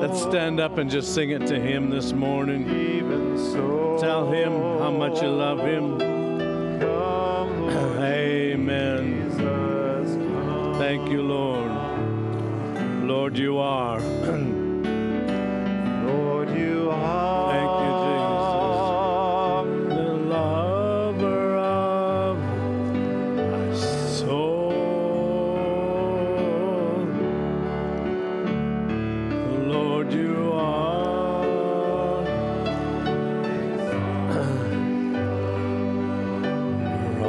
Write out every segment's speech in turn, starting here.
Let's stand up and just sing it to him this morning. Tell him how much you love him. Amen. Thank you, Lord. Lord, you are. Lord, you are. Thank you, Jesus. The lover of my soul. Lord, you are. You're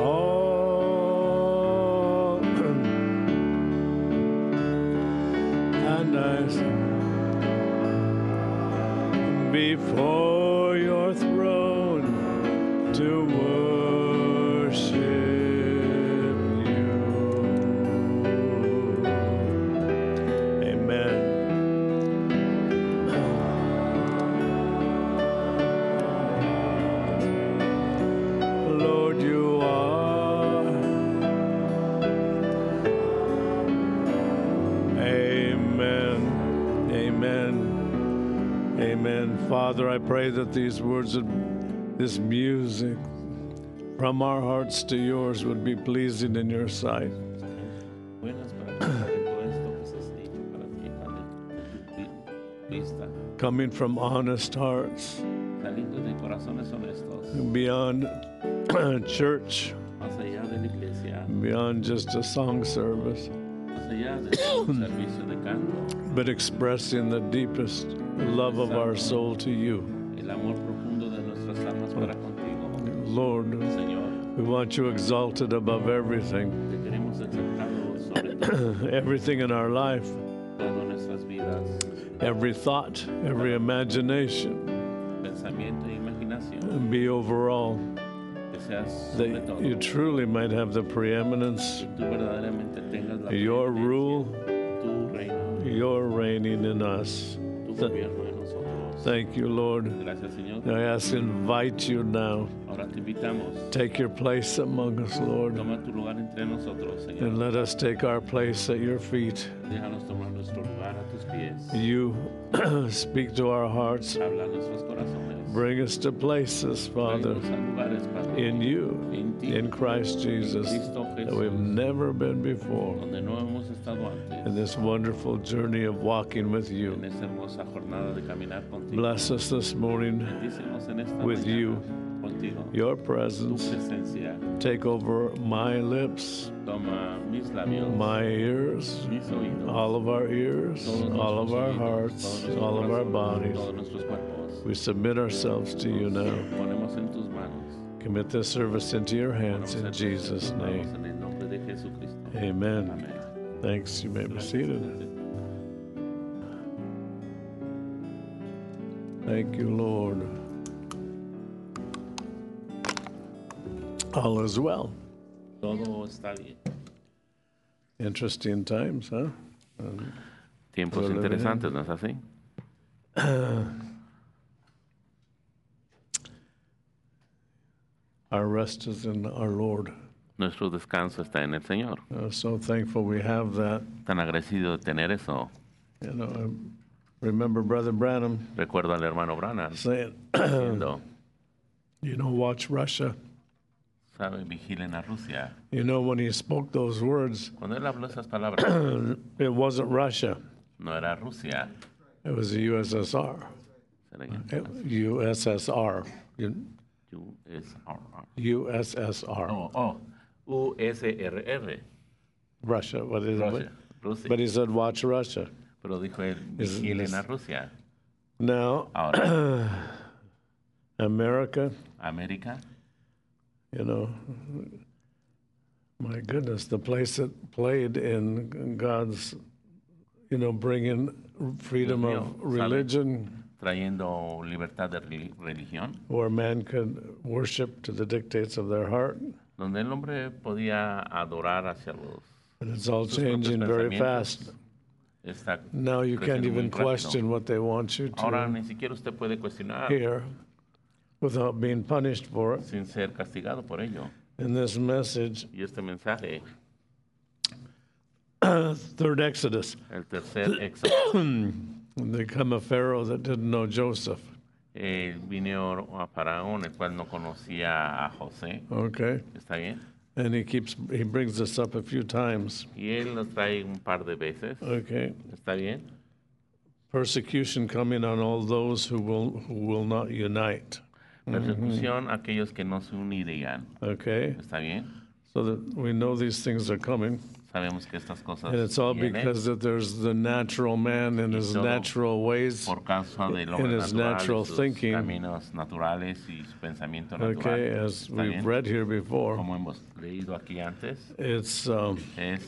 all. And I before your throne to worship you. Amen. Lord, you are. Amen. Amen. Amen. Father, I pray that these words of this music from our hearts to yours would be pleasing in your sight. Coming from honest hearts, beyond church, beyond just a song service, but expressing the deepest love of our soul to you. Lord, we want you exalted above everything, everything in our life, every thought, every imagination, and be overall, that you truly might have the preeminence, your rule, your reigning in us. Thank you, Lord. I ask, invite you now. Take your place among us, Lord. And let us take our place at your feet. You speak to our hearts. Bring us to places, Father, in you, in Christ Jesus, that we've never been before. In this wonderful journey of walking with you. Bless us this morning with you, your presence. Take over my lips, my ears, all of our ears, all of our hearts, all of our bodies. We submit ourselves to you now. Commit this service into your hands in Jesus' name. Amen. Thanks. You may be seated. Thank you, Lord. All is well. Interesting times, huh? Tiempos interesantes, ¿no es así? Our rest is in our Lord. Nuestro descanso está en el Señor. So thankful we have that. Tan agradecido de tener eso. You know, I remember Brother Branham. Recuerdo al hermano Branham saying, diciendo, you know, watch Russia. Sabe, vigilen a Rusia. You know, when he spoke those words, Cuando él habló esas palabras, it wasn't Russia. no era Rusia. It was the USSR. USSR. USSR. USRR. Russia. What is Russia. it? Rusia. But he said, watch Russia. Pero dijo él, vigilen a Rusia. Now, Ahora, America, América, you know, my goodness, the place that played in God's, you know, bringing freedom of religion, trayendo libertad de religión, where man could worship to the dictates of their heart. donde el hombre podía adorar hacia los. And it's all sus changing propios very pensamientos. fast. Está Now you can't creciendo muy even rápido. question what they want you Ahora to ni siquiera usted puede cuestionar hear without being punished for it. sin ser castigado por ello. In this message, Y este mensaje, third Exodus, el tercer éxodo, There come a Pharaoh that didn't know Joseph. Vino a Faraón, el cual no conocía a José. Okay. ¿Está bien? And he brings this up a few times. Y él lo trae un par de veces. Okay. ¿Está bien? Persecution coming on all those who will not unite. Persecución a aquellos que no se unirían. Okay. ¿Está bien? So that we know these things are coming. Sabemos que estas cosas And it's all vienen, because that there's the natural man in his natural ways, por causa del in hombre his natural, natural sus thinking. caminos naturales y su pensamiento natural. Okay, as ¿Está we've bien? read here before, Como hemos leído aquí antes, it's es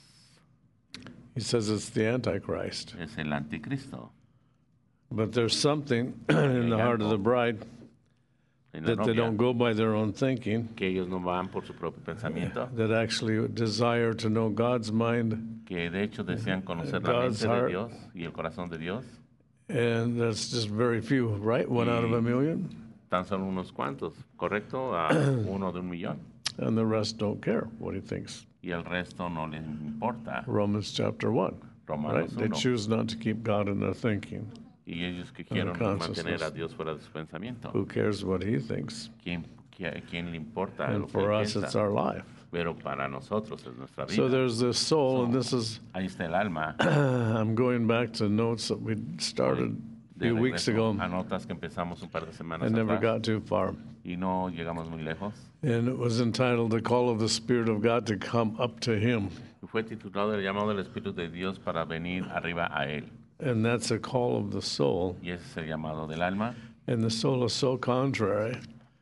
he says it's the Antichrist. el anticristo. But there's something in the heart of the bride En la that they novia, don't go by their own thinking, que ellos no van por su propio pensamiento, that actually desire to know God's mind, que de hecho desean conocer la God's mente de heart. Dios y el corazón de Dios. and that's just very few, right? One out of a million, Tan solo unos cuantos, ¿correcto? A uno de 1,000,000. and the rest don't care what he thinks. Y el resto no les importa. Romans chapter 1, right? Romanos They 1. choose not to keep God in their thinking. Y ellos que quieren mantener a Dios fuera de su pensamiento. Who cares what he thinks? ¿Quién le importa lo And que for él us, it's piensa? our life. Pero para nosotros es nuestra vida. So there's this soul, and this is, Ahí está el alma. I'm going back to notes that we started a De few weeks regreso ago. a notas que empezamos un par de semanas I never atrás got too far. y no llegamos muy lejos. And it was entitled, The Call of the Spirit of God to Come Up to Him. Y fue titulado El llamado del Espíritu de Dios para venir arriba a Él. And that's a call of the soul. Y ese es el llamado del alma. And the soul is so contrary.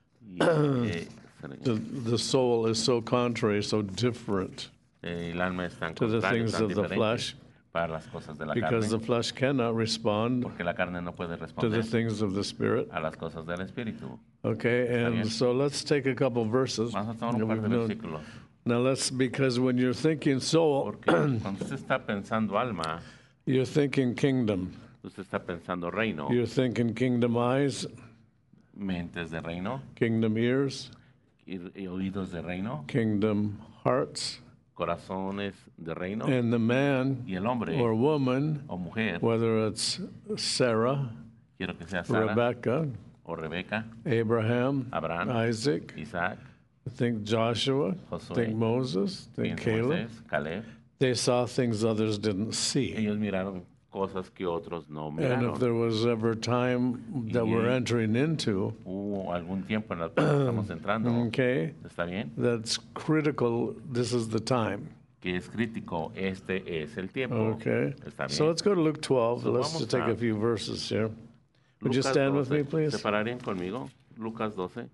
Y, The soul is so contrary, so different el alma es tan to the contrario, things tan of the diferente flesh, para las cosas de la because the carne, flesh cannot respond porque la carne no puede to the responder things of the Spirit. a las cosas del Espíritu. Okay, and bien. so let's take a couple verses. Vamos a tomar that un par de we've known. versículos. Now because when you're thinking soul, Porque cuando usted está pensando alma, you're thinking kingdom. usted está pensando reino, You're thinking kingdom eyes, mentes de reino kingdom ears, y oídos de reino, kingdom hearts, corazones de reino, and the man y el hombre or woman, o mujer, whether it's Sarah, quiero que sea Sara Rebecca, o Rebeca, Abraham, Abraham, Isaac, Isaac, think Joshua, Josué, think Moses, think piensa Caleb. Moisés, Caleb. They saw things others didn't see. Ellos miraron cosas que otros no And miraron. if there was ever time that we're entering into, Hubo algún tiempo en el que estamos entrando, okay, ¿está bien? that's critical, this is the time. Que es crítico, este es el tiempo. Okay. ¿Está bien? So let's go to Luke 12. So Let's vamos just take a a few verses here. Would you Lucas stand with 12. me, please? ¿Se pararían conmigo? Lucas 12.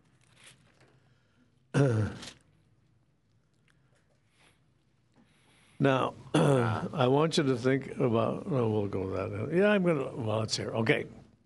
Now, I want you to think about, we'll go that. Yeah, I'm going to, well, it's here. Okay.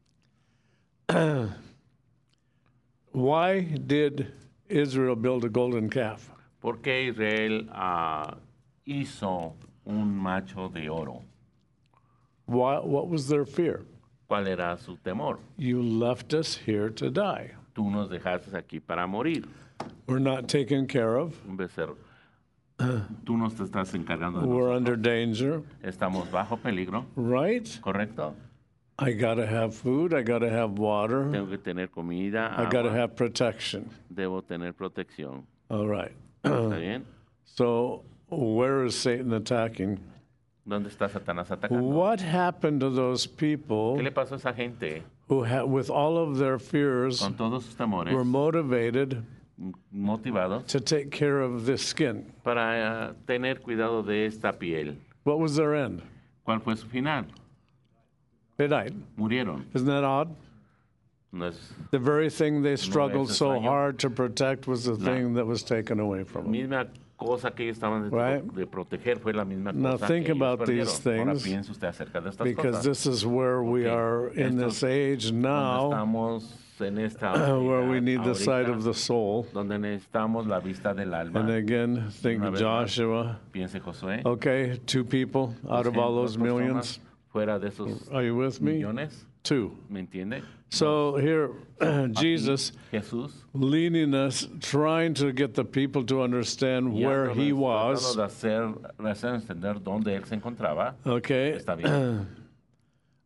Why did Israel build a golden calf? ¿Por qué Israel hizo un macho de oro? What was their fear? ¿Cuál era su temor? You left us here to die. Tú nos dejaste aquí para morir. We're not taken care of. Un becerro. Tú nos te estás encargando de We're nosotros. under danger, Estamos bajo peligro, right? ¿correcto? I got to have food. I got to have water. Tengo que tener comida, I got to agua, have protection. debo tener protección. All right. ¿Está bien? So, where is Satan attacking? ¿Dónde está Satanás atacando? What happened to those ¿Qué people le pasó a esa gente who, with all of their fears, con todos sus temores, were motivated motivados to take care of this skin? para tener cuidado de esta piel? What was their end? ¿Cuál fue su final? They died. Murieron. Isn't that odd? No es The very thing they struggled so extraño. hard to protect was the thing that was taken away from la them. misma cosa que ellos estaban Right. de proteger, fue la misma Now cosa think que ellos about these perdieron. Ahora things, piense usted acerca de estas Because cosas. this is where we are in this age Donde now, estamos en esta where we vida need the sight ahorita, of the soul. donde necesitamos la vista del alma. And again, think Una vez más, Joshua. Piense Josué. Okay, 2 people out of all those Dos personas millions. fuera de esos Are you with me? millones, 2. ¿me entiende? So here, Jesus Jesús leading us, trying to get the people to understand where he guiándonos, was. tratando de hacer entender dónde él se encontraba. Okay. Está bien.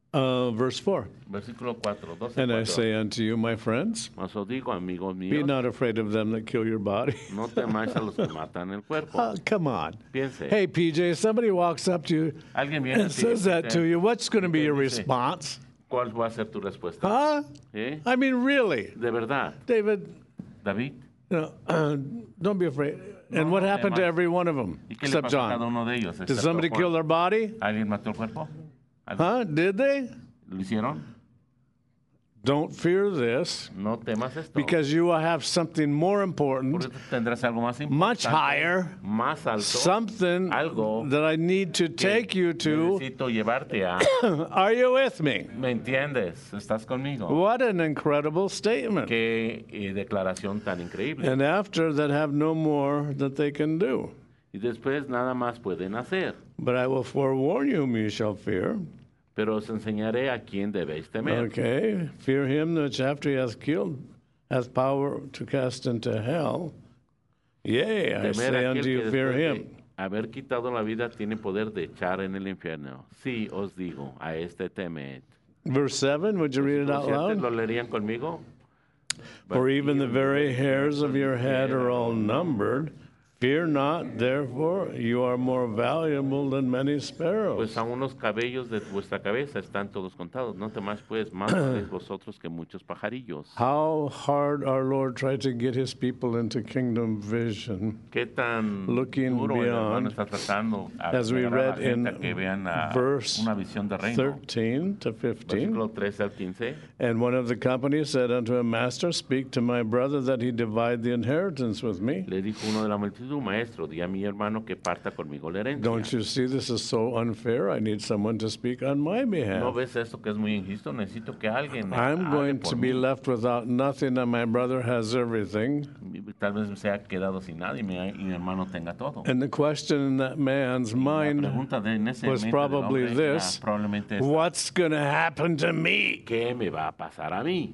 Verse 4. Versículo 4, 12, And I 4. say unto you, my friends, Mas os digo, amigos be míos, not afraid of them that kill your body. no temáis a los que matan el cuerpo. Come on. Piense. Hey, PJ, somebody walks up to you Alguien viene a and ti says y that te- to you. What's going to be te your dice, response? ¿Cuál va a ser tu respuesta? Huh? ¿Eh? I mean, really, De verdad, David, David. don't be afraid. And No, what no happened to temas. every one of them, ¿Y qué le except pasó a cada John? uno de ellos? Did excepto somebody Juan? kill their body? ¿Alguien mató el cuerpo? Huh? Did they? ¿Lo hicieron? Don't fear this, No temas esto. because you will have something more important, Porque tú tendrás algo más importante, much higher, más alto, something algo that I need to que take you to. necesito llevarte a. Are you with me? ¿Me entiendes? ¿Estás conmigo? What an incredible statement. Qué declaración tan increíble. And after that, have no more that they can do. Y después nada más pueden hacer. But I will forewarn you whom you shall fear. Pero os enseñaré a quién debéis temer. Okay. Fear him which after he hath killed hath power to cast into hell. Yea, I Temer say a aquel unto you, que fear después him. de haber quitado la vida tiene poder de echar en el infierno. Sí, os digo, a este temed. Verse 7, would you read it out ¿Lo loud? leerían conmigo? For even the very hairs of your head are all numbered. Fear not, therefore, you are more valuable than many sparrows. Pues aún los cabellos de vuestra cabeza están todos contados. No temáis pues, más valéis vosotros que muchos pajarillos. How hard our Lord tried to get his people into kingdom vision. ¿Qué tan Looking duro el hermano beyond, está tratando a as we agarrar a la read gente in a que vean verse una visión de reino? 13 to 15. Versículo 13 al 15. And one of the company said unto him, Master, speak to my brother that he divide the inheritance with me. Le dijo uno de la multitud, maestro, di a mi hermano que parta conmigo la herencia. Don't you see this is so unfair? I need someone to speak on my ¿No behalf. ves esto que es muy injusto? Necesito que alguien I'm hable going por to be mí. left without nothing, and my brother has everything. Tal vez se ha quedado sin nada y mi hermano tenga todo. And the question in that man's La mind pregunta en ese was mente del probably hombre era this: probablemente esta, what's going to happen to me? ¿qué me va a pasar a mí?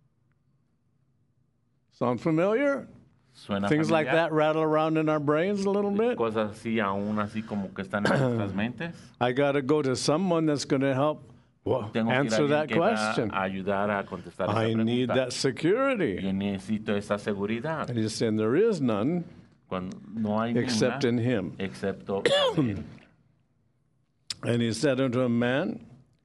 Sound familiar? Suena Things like familiar? that rattle around in our brains a little bit. Cosas así, aún así como que están en nuestras mentes. I got to go to someone that's going to help Tengo que ir a answer alguien that que va question. a ayudar a contestar esa I need pregunta. that security. Yo necesito esa seguridad. And he's saying there is none Cuando no hay except ninguna, in him. excepto en él. And he said unto a man,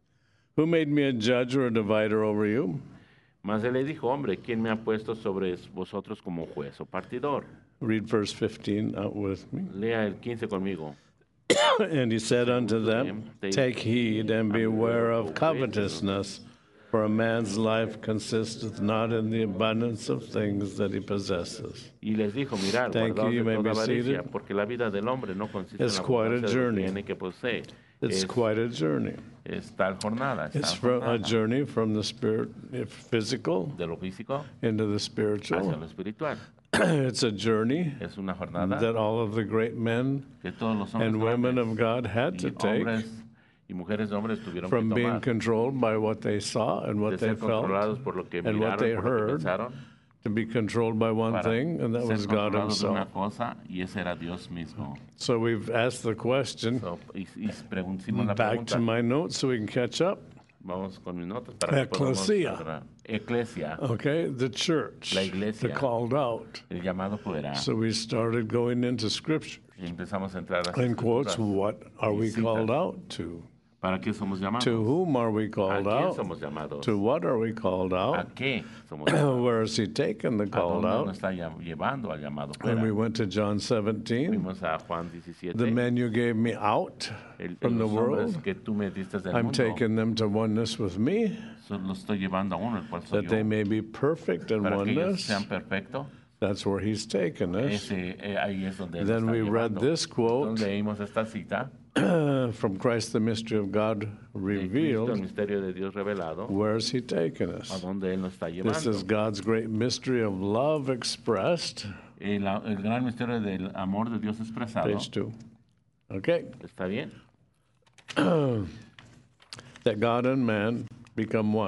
who made me a judge or a divider over you? Mas él le dijo, hombre, ¿quién me ha puesto sobre vosotros como juez o partidor? Read verse 15 out with me. Lea el 15 conmigo. And he said unto them, take heed and beware of covetousness, for a man's life consisteth not in the abundance of things that he possesses. Y les dijo, mirad, Thank you. guardaos You de may toda be avaricia, seated. porque la vida del hombre no consiste It's en la quite a abundancia de lo que journey. tiene que posee. It's quite a journey. Es tal jornada, es It's tal from a jornada. journey from the spirit, physical, De lo físico into the hacia spiritual. lo espiritual. It's a journey Es una jornada that all of the great men que todos los hombres and women grandes of God had to y take hombres y mujeres de hombres tuvieron from que being tomar controlled by what they saw and de what they ser controlados felt, por lo que and what miraron, they por lo que heard, pensaron, to be controlled by one para thing, and that ser was God controlados de una Himself. cosa, y ese era Dios mismo. So we've asked the question. So, hicimos la Back pregunta. to my notes so we can catch up. Vamos con mis notas para que podamos Ecclesia. agarrar. Eclesia, Okay, the church, La iglesia. the called out. el llamado poderá. So we started going into scripture. Y empezamos a entrar a las In quotes, escrituras. what are we Citas. called out to? ¿Para qué somos llamados? To whom are we ¿A called quién out? somos llamados? To what are we called ¿A out? qué somos llamados? Where is he taken the ¿A called dónde out? nos está llevando al llamado And we fuera? went to John 17. Fuimos a Juan 17. The men you gave me out from the los hombres world, que tú me diste del I'm mundo, taking them to oneness with me, los estoy llevando a uno, el cual soy that they yo, may be perfect in para que ellos oneness. sean perfectos. That's where he's taken us. Ahí es donde él Then está we read llevando. this quote Donde leímos esta cita from Christ, the mystery of God de Cristo, el revealed. misterio de Dios revelado, Where's he taken a us? donde él nos está This is llevando. God's great mystery of love expressed. El gran misterio del amor de Dios expresado. Page 2. Okay. ¿Está bien? That God and man become one.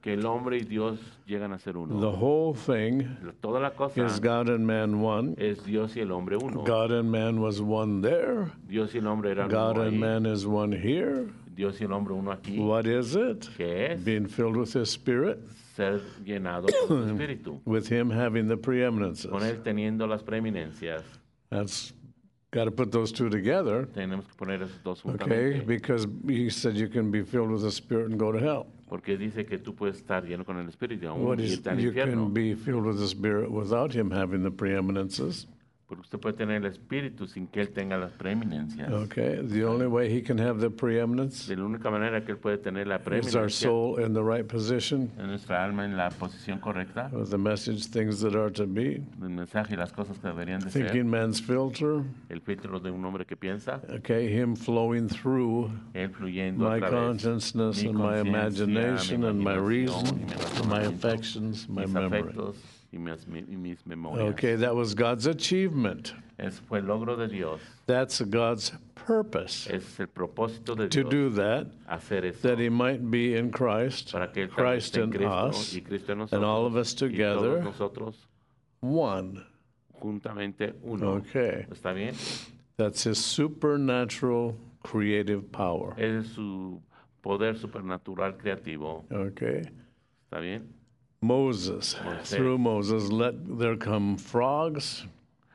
que el hombre y Dios llegan a ser uno. The whole thing Toda la cosa is God and man one. es Dios y el hombre uno. God and man was one there. Dios y el hombre eran God uno and ahí. man is one here. Dios y el hombre uno aquí. What is it? ¿Qué es? Being filled with His Spirit, Ser llenado por su espíritu. with Him having the preeminences. Con él teniendo las preeminencias. That's got to put those two together, Tenemos que poner esos dos okay? juntamente. Because He said you can be filled with the Spirit and go to hell. Porque dice que tú puedes estar lleno con el espíritu y aún What is, irte al you infierno. can be filled with the Spirit without Him having the preeminences. Porque usted puede tener el espíritu sin que él tenga las preeminencias. Okay, the only way He can have the preeminence De la única manera que él puede tener la is our preeminencia soul in the right position en nuestra alma en la posición correcta, with the message, things that are to be. el mensaje y las cosas que deberían de ser, Thinking man's filter, el filtro de un hombre que piensa, okay, Him flowing through él fluyendo my a través consciousness mi and my conciencia, imagination mi and my imaginación, reason, mi my razonamiento, affections, my mis memory. afectos y mis memorias. Okay, that was God's achievement. Ese fue el logro de Dios. That's God's purpose Es el propósito de to Dios do that, hacer eso that He might be in Christ, para que él también Christ esté en in Cristo us, y Cristo en and nosotros all of us y todos together, nosotros one. juntamente uno. Okay, ¿Está bien? that's His supernatural creative power. Es su poder supernatural creativo. Okay, ¿Está bien? Moses, Moisés. through Moses, let there come frogs,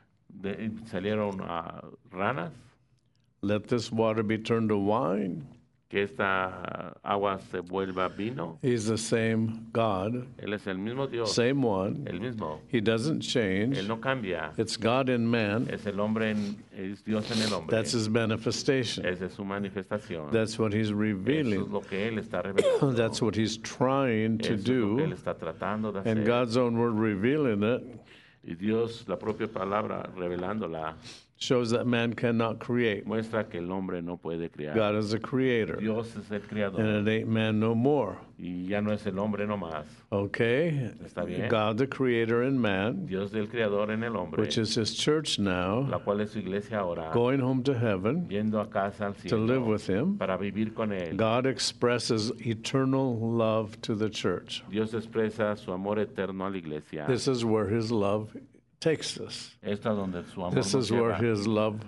Salieron ranas, let this water be turned to wine. que esta agua se vuelva vino. He's the same God, Él es el mismo Dios, same one. el mismo. He doesn't change. Él no cambia. It's God in man. Es el hombre, es Dios en el hombre. That's His manifestation. Esa es su manifestación. That's what He's Eso es revealing. lo que Él está revelando. That's what He's trying to Eso es lo que Él do. está tratando de And hacer. God's own word revealing it Y Dios, la propia palabra, revelándola, shows that man cannot create. muestra que el hombre no puede crear. God is a creator. Dios es el creador. And it ain't man no more. Y ya no es el hombre nomás. Okay? Está bien. God the creator in man, Dios del creador en el hombre, which is His church now, la cual es su iglesia ahora, going home to heaven yendo a casa al to cielo live with Him. para vivir con él. God expresses eternal love to the church. Dios expresa su amor eterno a la iglesia. This is where His love takes us. Esto es donde su amor This nos is where lleva. His love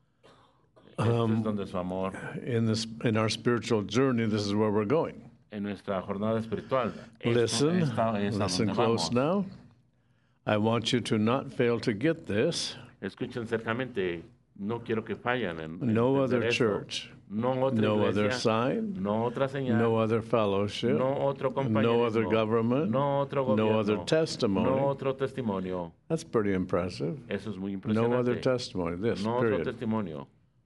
Esto es donde su amor in our spiritual journey. This is where we're going. en nuestra jornada espiritual. Esto Listen, es a listen donde close vamos. now. I want you to not fail to get this. Escuchen cercamente. No quiero que fallen en No entender other esto. church, No otra no iglesia, other sign, no otra señal, no other fellowship, no otro no compañerismo, other government, no otro no gobierno, other testimony. no otro testimonio. That's pretty impressive. Eso es muy No impresionante. other testimony. This, No otro period. testimonio.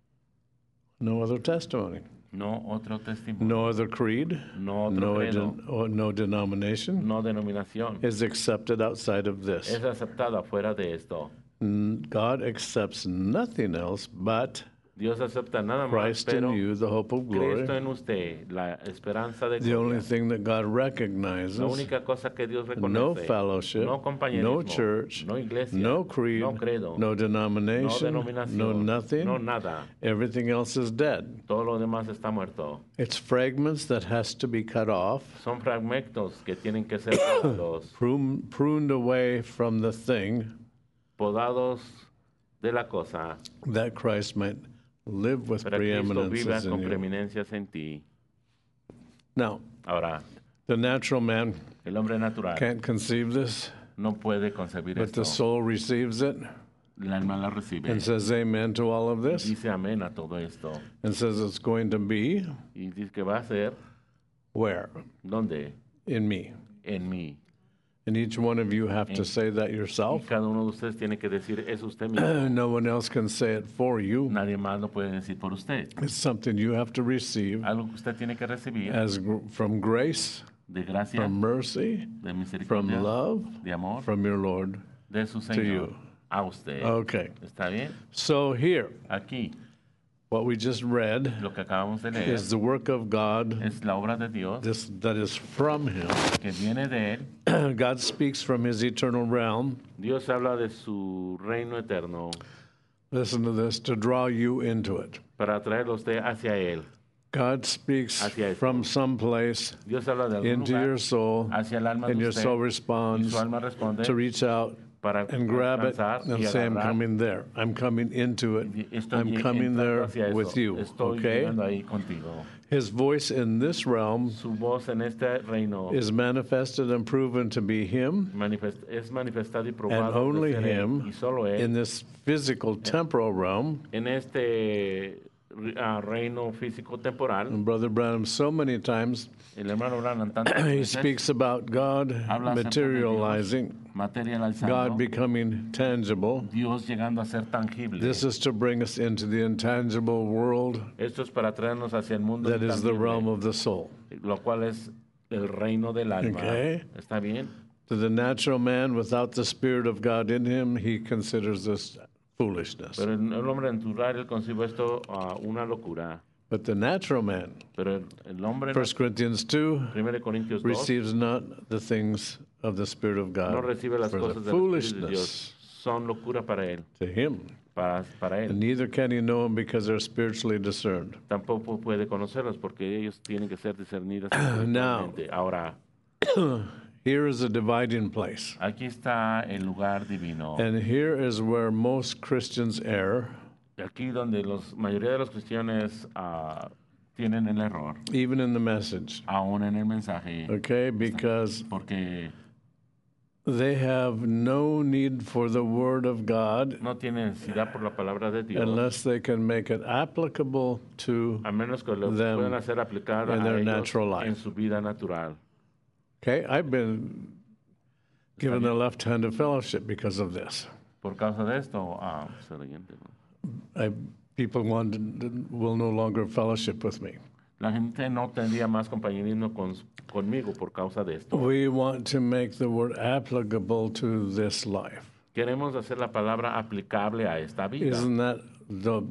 No other testimony. No otro testimonio. No other creed, No otro credo. no denomination No denominación. is accepted outside of this. Es aceptada fuera de esto. God accepts nothing else but Dios acepta nada más, Christ in pero you, the hope of glory. Cristo en usted, la esperanza de The only gloria. thing that God La recognizes, única cosa que Dios reconoce. no fellowship, no compañerismo, no church, no iglesia, no creed, no credo, no no denomination, denominación, no nothing. no nada. Everything else is dead. Todo lo demás está muerto. It's fragments that has to be cut off, Son fragmentos que tienen que ser podados, pruned away from the thing podados de la cosa, that Christ might live with para que Cristo viva preeminences con in you. preeminencias en ti. Now, Ahora, the natural man el hombre natural can't conceive this, no puede concebir but the esto. soul receives it El alma la recibe. and says amen to all of this, Dice amén a todo esto. and says it's going to be Y dice que va a ser, where? ¿dónde? In me. En mí. And each one of you have to say that Y yourself. cada uno de ustedes tiene que decir, es usted mismo. No one else can say it for you. Nadie más lo puede decir por usted. It's something you have to receive Algo que usted tiene que recibir as from grace, de gracia, from mercy, de from misericordia, love, de amor, from your Lord. de su you. Señor a usted. Okay. ¿Está bien? So here, Aquí, what we just read lo que acabamos de leer is the work of God es la obra de Dios that is from Him. que viene de Él. God speaks from His eternal realm. Dios habla de su reino eterno Listen to this, to draw you into it. para atraerlo a usted hacia Él. God speaks from some place Dios habla de algún into lugar your soul, hacia el alma and de your usted, soul y responds su alma responde to reach out para and grab it alcanzar and y say, I'm agarrar. coming there. I'm coming into it. Estoy I'm coming there entrando hacia eso. with you. Estoy Okay? llegando ahí contigo. His voice in this realm Su voz en este reino is manifested and proven to be Him, es manifestado y and probado only de ser él, Him y solo él, in this physical temporal realm. en este reino físico temporal. And Brother Branham, so many times, El hermano Branham tantas he veces speaks about God habla acerca de materializing, Dios, materializando, God becoming tangible. Dios llegando a ser tangible. This is to bring us into the intangible world Esto es para traernos hacia el mundo that is the intangible, realm of the soul. lo cual es el reino del alma. Okay. ¿Está bien? To the natural man, without the Spirit of God in him, he considers this foolishness. Pero el hombre natural, él concibe esto una locura. But the natural man, Pero el hombre, 1 Corinthians 2, 1 Corintios 2, receives not the things of the Spirit of no God recibe las for the cosas del Espíritu de Dios. foolishness Son locura para él, to him. para And él. neither can he know them because they're spiritually discerned. Tampoco puede conocerlos porque ellos tienen que ser discernidos Now, espiritualmente. Ahora, here is a dividing place. aquí está el lugar divino. And here is where most Christians err, Aquí donde la mayoría de los cristianos tienen el error, even in the message. aún en el mensaje, Okay? Because porque they have no need for the Word of God no tienen necesidad por la palabra de Dios, unless they can make it applicable to, a menos que lo them puedan hacer aplicar in a their ellos natural life. en su vida natural. okay? I've been given the left-handed fellowship because of this. Por causa de esto, siguiente, ¿no? People will no longer fellowship with me. La gente no tendría más compañerismo conmigo por causa de esto. We want to make the Word applicable to this life. Queremos hacer la palabra aplicable a esta vida. Isn't that the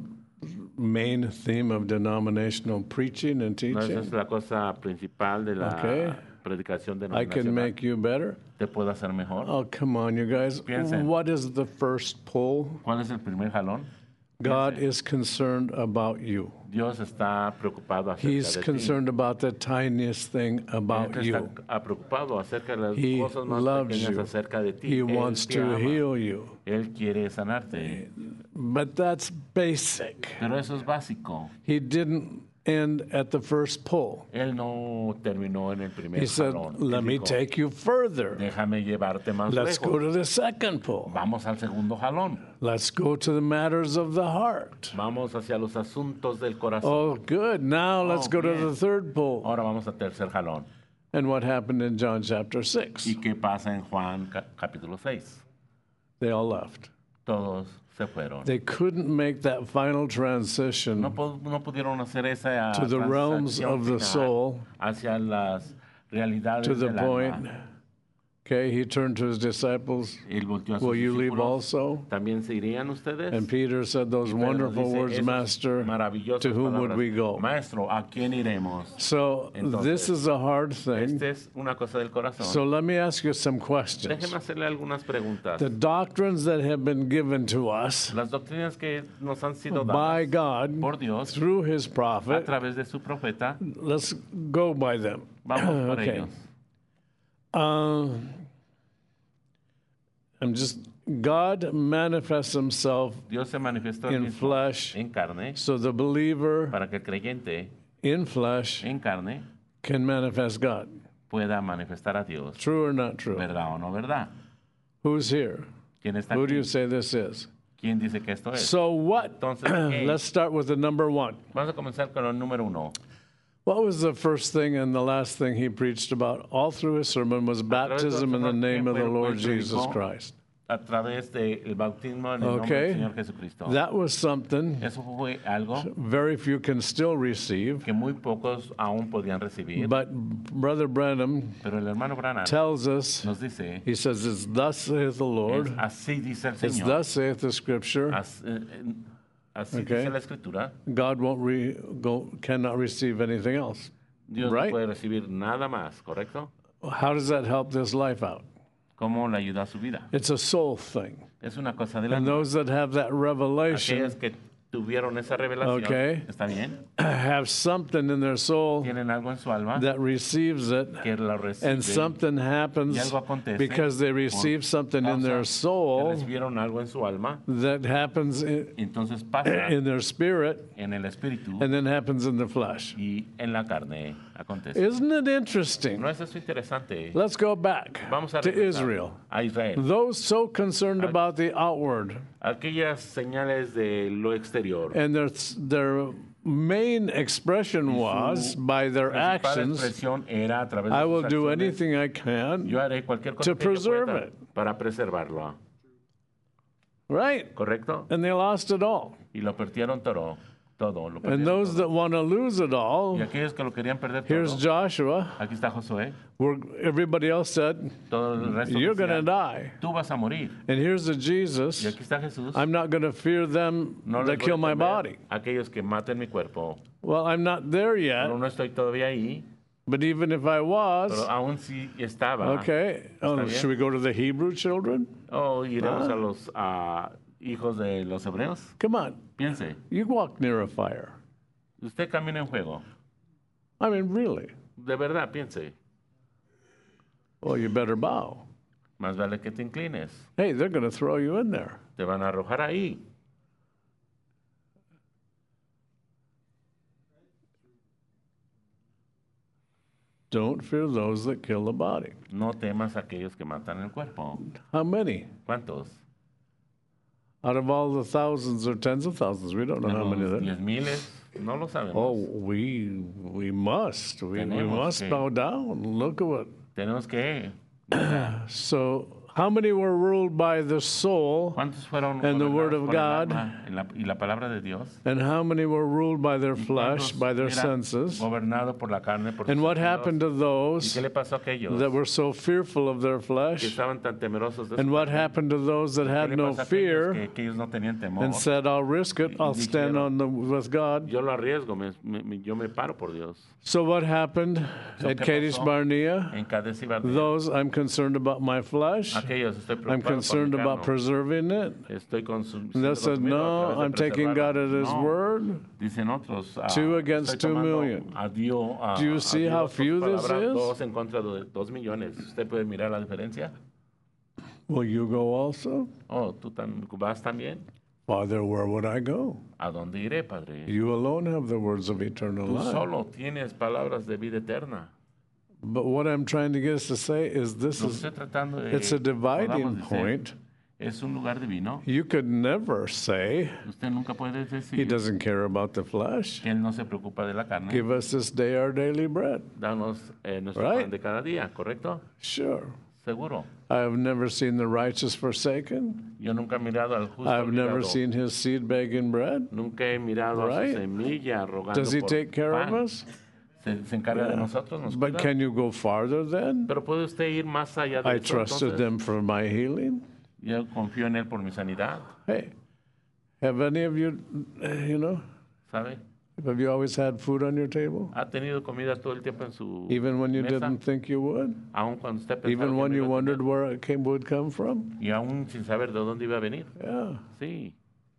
main theme of denominational preaching and No, esa teaching? es la cosa principal de la Okay. predicación de I can make you better. ¿Te puedo hacer mejor? Oh, come on, you guys. Piensen. What is the first pull? ¿Cuál es el primer jalón? God is concerned about you. Dios está preocupado acerca He's de concerned about the tiniest thing ti. about Él you. está preocupado acerca de las He cosas más loves pequeñas you. acerca de ti. He Él wants te to ama. heal you. Él quiere sanarte. But that's basic. Pero eso es básico. He didn't end at the first pull. Él no terminó en el primer He said, jalón. let Él me dijo, take you further. déjame llevarte más Let's go lejos. to the second pull. Vamos al segundo jalón. Let's go to the matters of the heart. Vamos hacia los asuntos del corazón. Oh, good. Now let's go to bien. the third pull. Ahora vamos al tercer jalón. And what happened in John chapter 6? ¿Y qué pasa en Juan capítulo 6? They all left. Todos se fueron. They couldn't make that final transition No pudieron hacer esa to the realms transacción of the final soul hacia las realidades to the del point. alma. Okay, he turned to his disciples. Él volteó a sus Will you leave discípulos. also? ¿También se irían ustedes? And Peter said those Y Pedro wonderful dice words, esas Master, maravillosas to whom would palabras. we go? Maestro, ¿a quién iremos? So Entonces, this is a hard thing. Esta es una cosa del corazón. So let me ask you some questions. Déjeme hacerle algunas preguntas. The doctrines that have been given to us Las doctrinas que nos han sido by dadas God por Dios through his a prophet, través de su profeta, let's go by them. vamos por Okay. ellos. God manifests himself Dios se manifestó él in mismo flesh, en carne so the believer para que el creyente in flesh en carne can manifest God. pueda manifestar a Dios. True or not true? ¿Verdad o no verdad? Who's here? ¿Quién está Who do you aquí? say this is? ¿Quién dice que esto es? So what? Entonces, ¿qué? Let's start with the number one. Vamos a comenzar con el número 1. What was the first thing and the last thing he preached about all through his sermon was baptism in the name of the Lord Jesus Christ. A través del bautismo en el nombre Okay. del Señor Jesucristo. That was something Eso fue algo very few can still receive. que muy pocos aún podían recibir. But Brother Branham Pero el hermano Branham tells us, nos dice, he says, it's thus saith the Lord, es así dice el it's Señor, thus saith the Scripture, así Okay. dice la Escritura, God cannot receive anything else. Dios Right. no puede recibir nada más, ¿correcto? How does that help this life out? ¿Cómo le ayuda a su vida? It's a soul thing. Es una cosa de la And those that have that revelation aquellas que tuvieron esa revelación, Okay. ¿está bien? have something in their soul Tienen algo en su alma that receives it, que lo recibe, and something happens y algo acontece because they receive something in their que soul recibieron algo en su alma, that happens entonces pasa in their spirit en el espíritu and then happens in the flesh. y en la carne acontece. Isn't it interesting? ¿No es eso interesante? Let's go back Vamos a to regresar Israel. a Israel. Those so concerned about the outward Aquellas señales de lo exterior. and their main expression was by their La principal actions, expresión era a través de I sus will do acciones, anything I can, yo haré cualquier cosa to que yo preserve pueda it. para preservarlo. right? ¿Correcto? And they lost it all. Y lo perdieron todo. Lo And perdieron those todo. that want to lose it all, Y aquellos que lo querían perder here's todo. Joshua, Aquí está Josué. where everybody else said, Todo el resto you're decía, going to die. tú vas a morir. And here's the Y Jesus, aquí está Jesús. I'm not going to fear them No les that voy kill a my temer body. a aquellos que maten mi cuerpo. Well, I'm not there yet, Pero no estoy todavía ahí. but even if I was, Pero aún sí estaba. okay, bien? should we go to the Hebrew children? Oh, iremos a los hijos de los hebreos. Come on, Piense, you walk near a fire. usted camina en juego. I mean, really. De verdad, piense. Well, you better bow. Más vale que te inclines. Hey, they're going to throw you in there. Te van a arrojar ahí. Don't fear those that kill the body. No temas a aquellos que matan el cuerpo. How many? ¿Cuántos? Out of all the thousands or tens of thousands, we don't know ¿De how many los there. 10,000? No lo sabemos. Oh, we must. We Tenemos must que. bow down. Look at what. Tenemos que. So, how many were ruled by the soul, ¿Cuántos fueron And the gobernados word of por el God. alma y la palabra de Dios? and how many were ruled by their flesh, ¿Cuántos by their eran senses? gobernados por la carne, por And sus what sentidos? happened to ¿Y those qué le pasó a aquellos that were so fearful of their que flesh? estaban tan temerosos de su And what carne? happened to those that ¿Qué had le no pasó a aquellos fear que ellos no tenían temor? and said, I'll risk it, I'll stand on with God? Yo lo arriesgo, yo me paro por Dios. So what happened So, at ¿qué Kadesh pasó? Barnea? En Cades y Barnea, Those, I'm concerned about my flesh. aquellos estoy I'm preocupado por concerned mi about carne. preserving it. Estoy And they said, no, I'm taking God at His word. Dicen otros, 2 against estoy 2 tomando million. a Dios, Do you see how few this is? Dos en contra de 2 millones. ¿Usted puede mirar la diferencia? Will you go also? Oh, ¿tú vas también? Father, where would I go? ¿A dónde iré, Padre? You alone have the words of eternal Tú life. solo tienes palabras de vida eterna. But what I'm trying to get us to say is this Lo is, estoy tratando de it's a dividing podamos decir, point. Es un lugar divino. You could never say Usted nunca puede He decir doesn't care about the flesh. que Él no se preocupa de la carne. Give us this day our daily bread. Danos nuestro Right. pan de cada día, ¿correcto? Sure. Seguro. I have never seen the righteous forsaken. Yo nunca he mirado al justo I've never olvidado. seen his seed begging bread. Nunca he mirado Right. a su semilla rogando Does he por take care pan. of us? Se encarga de nosotros, nos But cuida. can you go farther then? Pero puede usted ir más allá de I eso, trusted entonces. them for my healing. Yo confío en Él por mi sanidad, Hey, have any of you, ¿sabe? have you always had food on your table? Ha tenido comida todo el tiempo en su Even when you mesa, didn't think you would? aun cuando usted pensaba Even que when no you iba a wondered tener, where it would come from? y aún sin saber de dónde iba a venir. Yeah. Sí.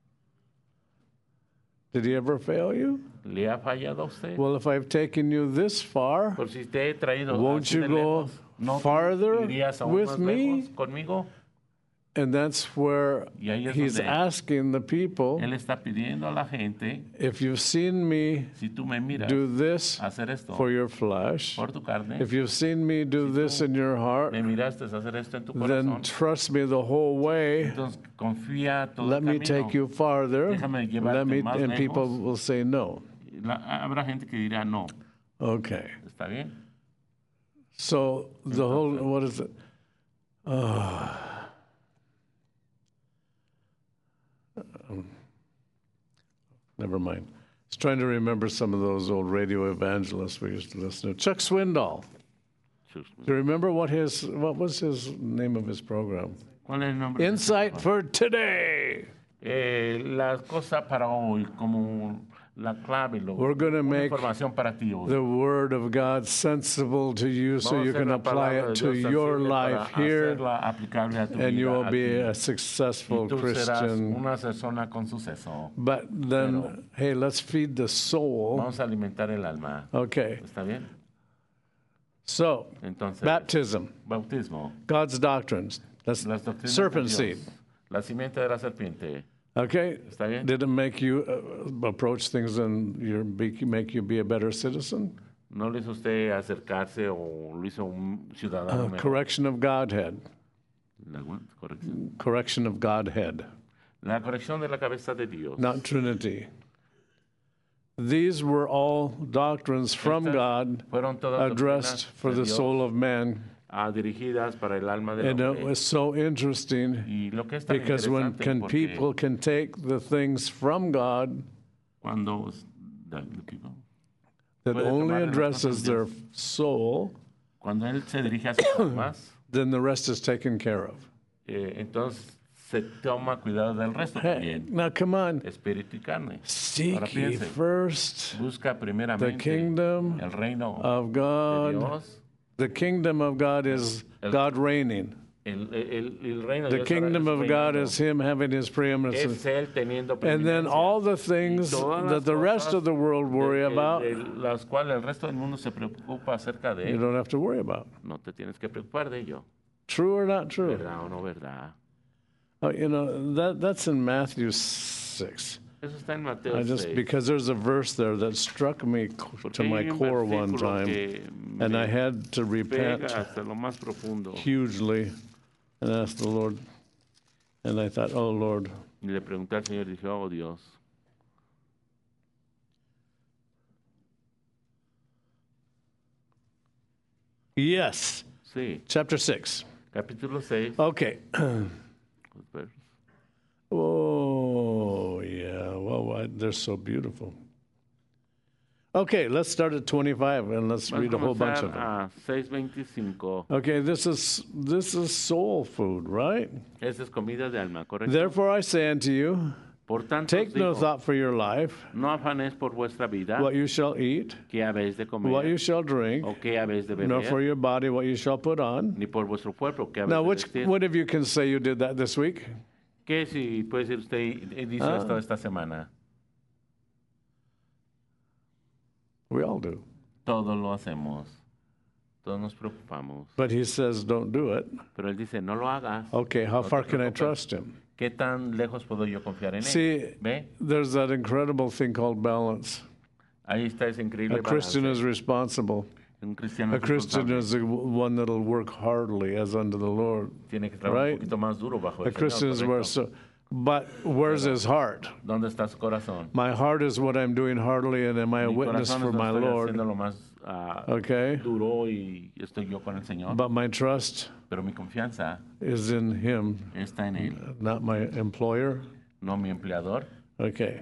Did he ever fail you? ¿Le ha fallado a usted? Well, if I've taken you this far, Por si te he traído won't así you de go lejos, ¿no farther irías aún with más me? lejos conmigo? And that's where Y ahí es he's donde asking the people, Él está pidiendo a la gente, if you've seen me si tú me miras do this hacer esto for your flesh, por tu carne, if you've seen me do this in your heart, me miraste hacer esto en tu then corazón, trust me the whole way. entonces confía todo Let el me camino. take you farther. Déjame llevarte más And people lejos. will say no. Habrá gente que dirá no, Okay. ¿está bien? So the whole, what is it? Never mind. I was trying to remember some of those old radio evangelists we used to listen to. Chuck Swindoll. Do you remember what was his name of his program? ¿Cuál es el nombre? Insight for Today. Las cosas para hoy, como la clave, We're going to make información para ti hoy. the Word of God sensible to you so you can apply it to your life here, and you will be a successful Christian. Una persona con suceso. But then, hey, let's feed the soul. Vamos a alimentar el alma. Okay. ¿Está bien? So, Entonces, baptism, bautismo, God's doctrines. That's las doctrinas serpent de seed. Dios, la simiente de la serpiente. Okay? ¿Está bien? Did it make you approach things and make you be a better citizen? ¿No lo hizo usted acercarse o lo hizo un ciudadano mejor? Correction of Godhead. La corrección. Correction of Godhead. La corrección de la cabeza de Dios. Not Trinity. These were all doctrines from God addressed for the soul of man. Dirigidas para el alma del And hombre. it was so interesting because when people can take the things from God that only addresses their soul, cuando él se dirige a sus almas, then the rest is taken care of. Entonces se toma cuidado del resto también. Now come on. Espíritu y carne. Seek ye first busca the primeramente kingdom el reino of God. de Dios. The kingdom of God is God reigning. El reino de The Dios kingdom es of God reinando. is Him having His preeminence. Es él teniendo And then preeminencia. all the things that the rest of the world worry about, las cuales el resto del mundo se preocupa acerca de you él. don't have to worry about. No te tienes que preocupar de ello. True or not true? ¿Verdad o no verdad? Oh, you know, that's in Matthew 6. Eso está en Mateo 6. Because there's a verse there that struck me to my core one time, and I had to repent hasta lo más profundo. hugely and ask the Lord. And I thought, oh, Lord. Y le pregunté al Señor y dije, oh, Dios. Yes. Sí. Chapter 6. Capítulo 6. Okay. Oh, yeah. Well, they're so beautiful. Okay, let's start at 25 and let's read a whole bunch of them. 6:25. Okay, this is soul food, right? Esa es comida de alma, correcto. Therefore I say unto you, Por tanto, take no thought for your life, no afanéis por vuestra vida, what you shall eat, qué habéis de comer, what you shall drink, o qué habéis de beber, nor for your body what you shall put on. ni por vuestro cuerpo, qué habéis Now, de vestir. what of you can say you did that this week? ¿Qué si puede decir usted hizo esto esta semana? We all do. Todos lo hacemos. Todos nos preocupamos. But he says, don't do it. Pero él dice, no lo hagas. Okay, how No far te can I preocupes. trust him? ¿Qué tan lejos puedo yo confiar en él? See, ¿Ve? there's that incredible thing called balance. Ahí está ese increíble A Christian balance. is responsible. Un cristiano A Christian responsable. is the one that'll work heartily as unto the Lord. Tiene que trabajar right? un poquito más duro bajo A el Christian Señor, is where correcto. but where's his heart? ¿Dónde está su corazón? My heart is what I'm doing heartily, and am I a Mi witness corazón for es lo my estoy Lord? haciendo lo más Okay? duro y estoy yo con el Señor. But my trust Pero mi confianza is in Him, está en él, not my employer. no mi empleador. Okay.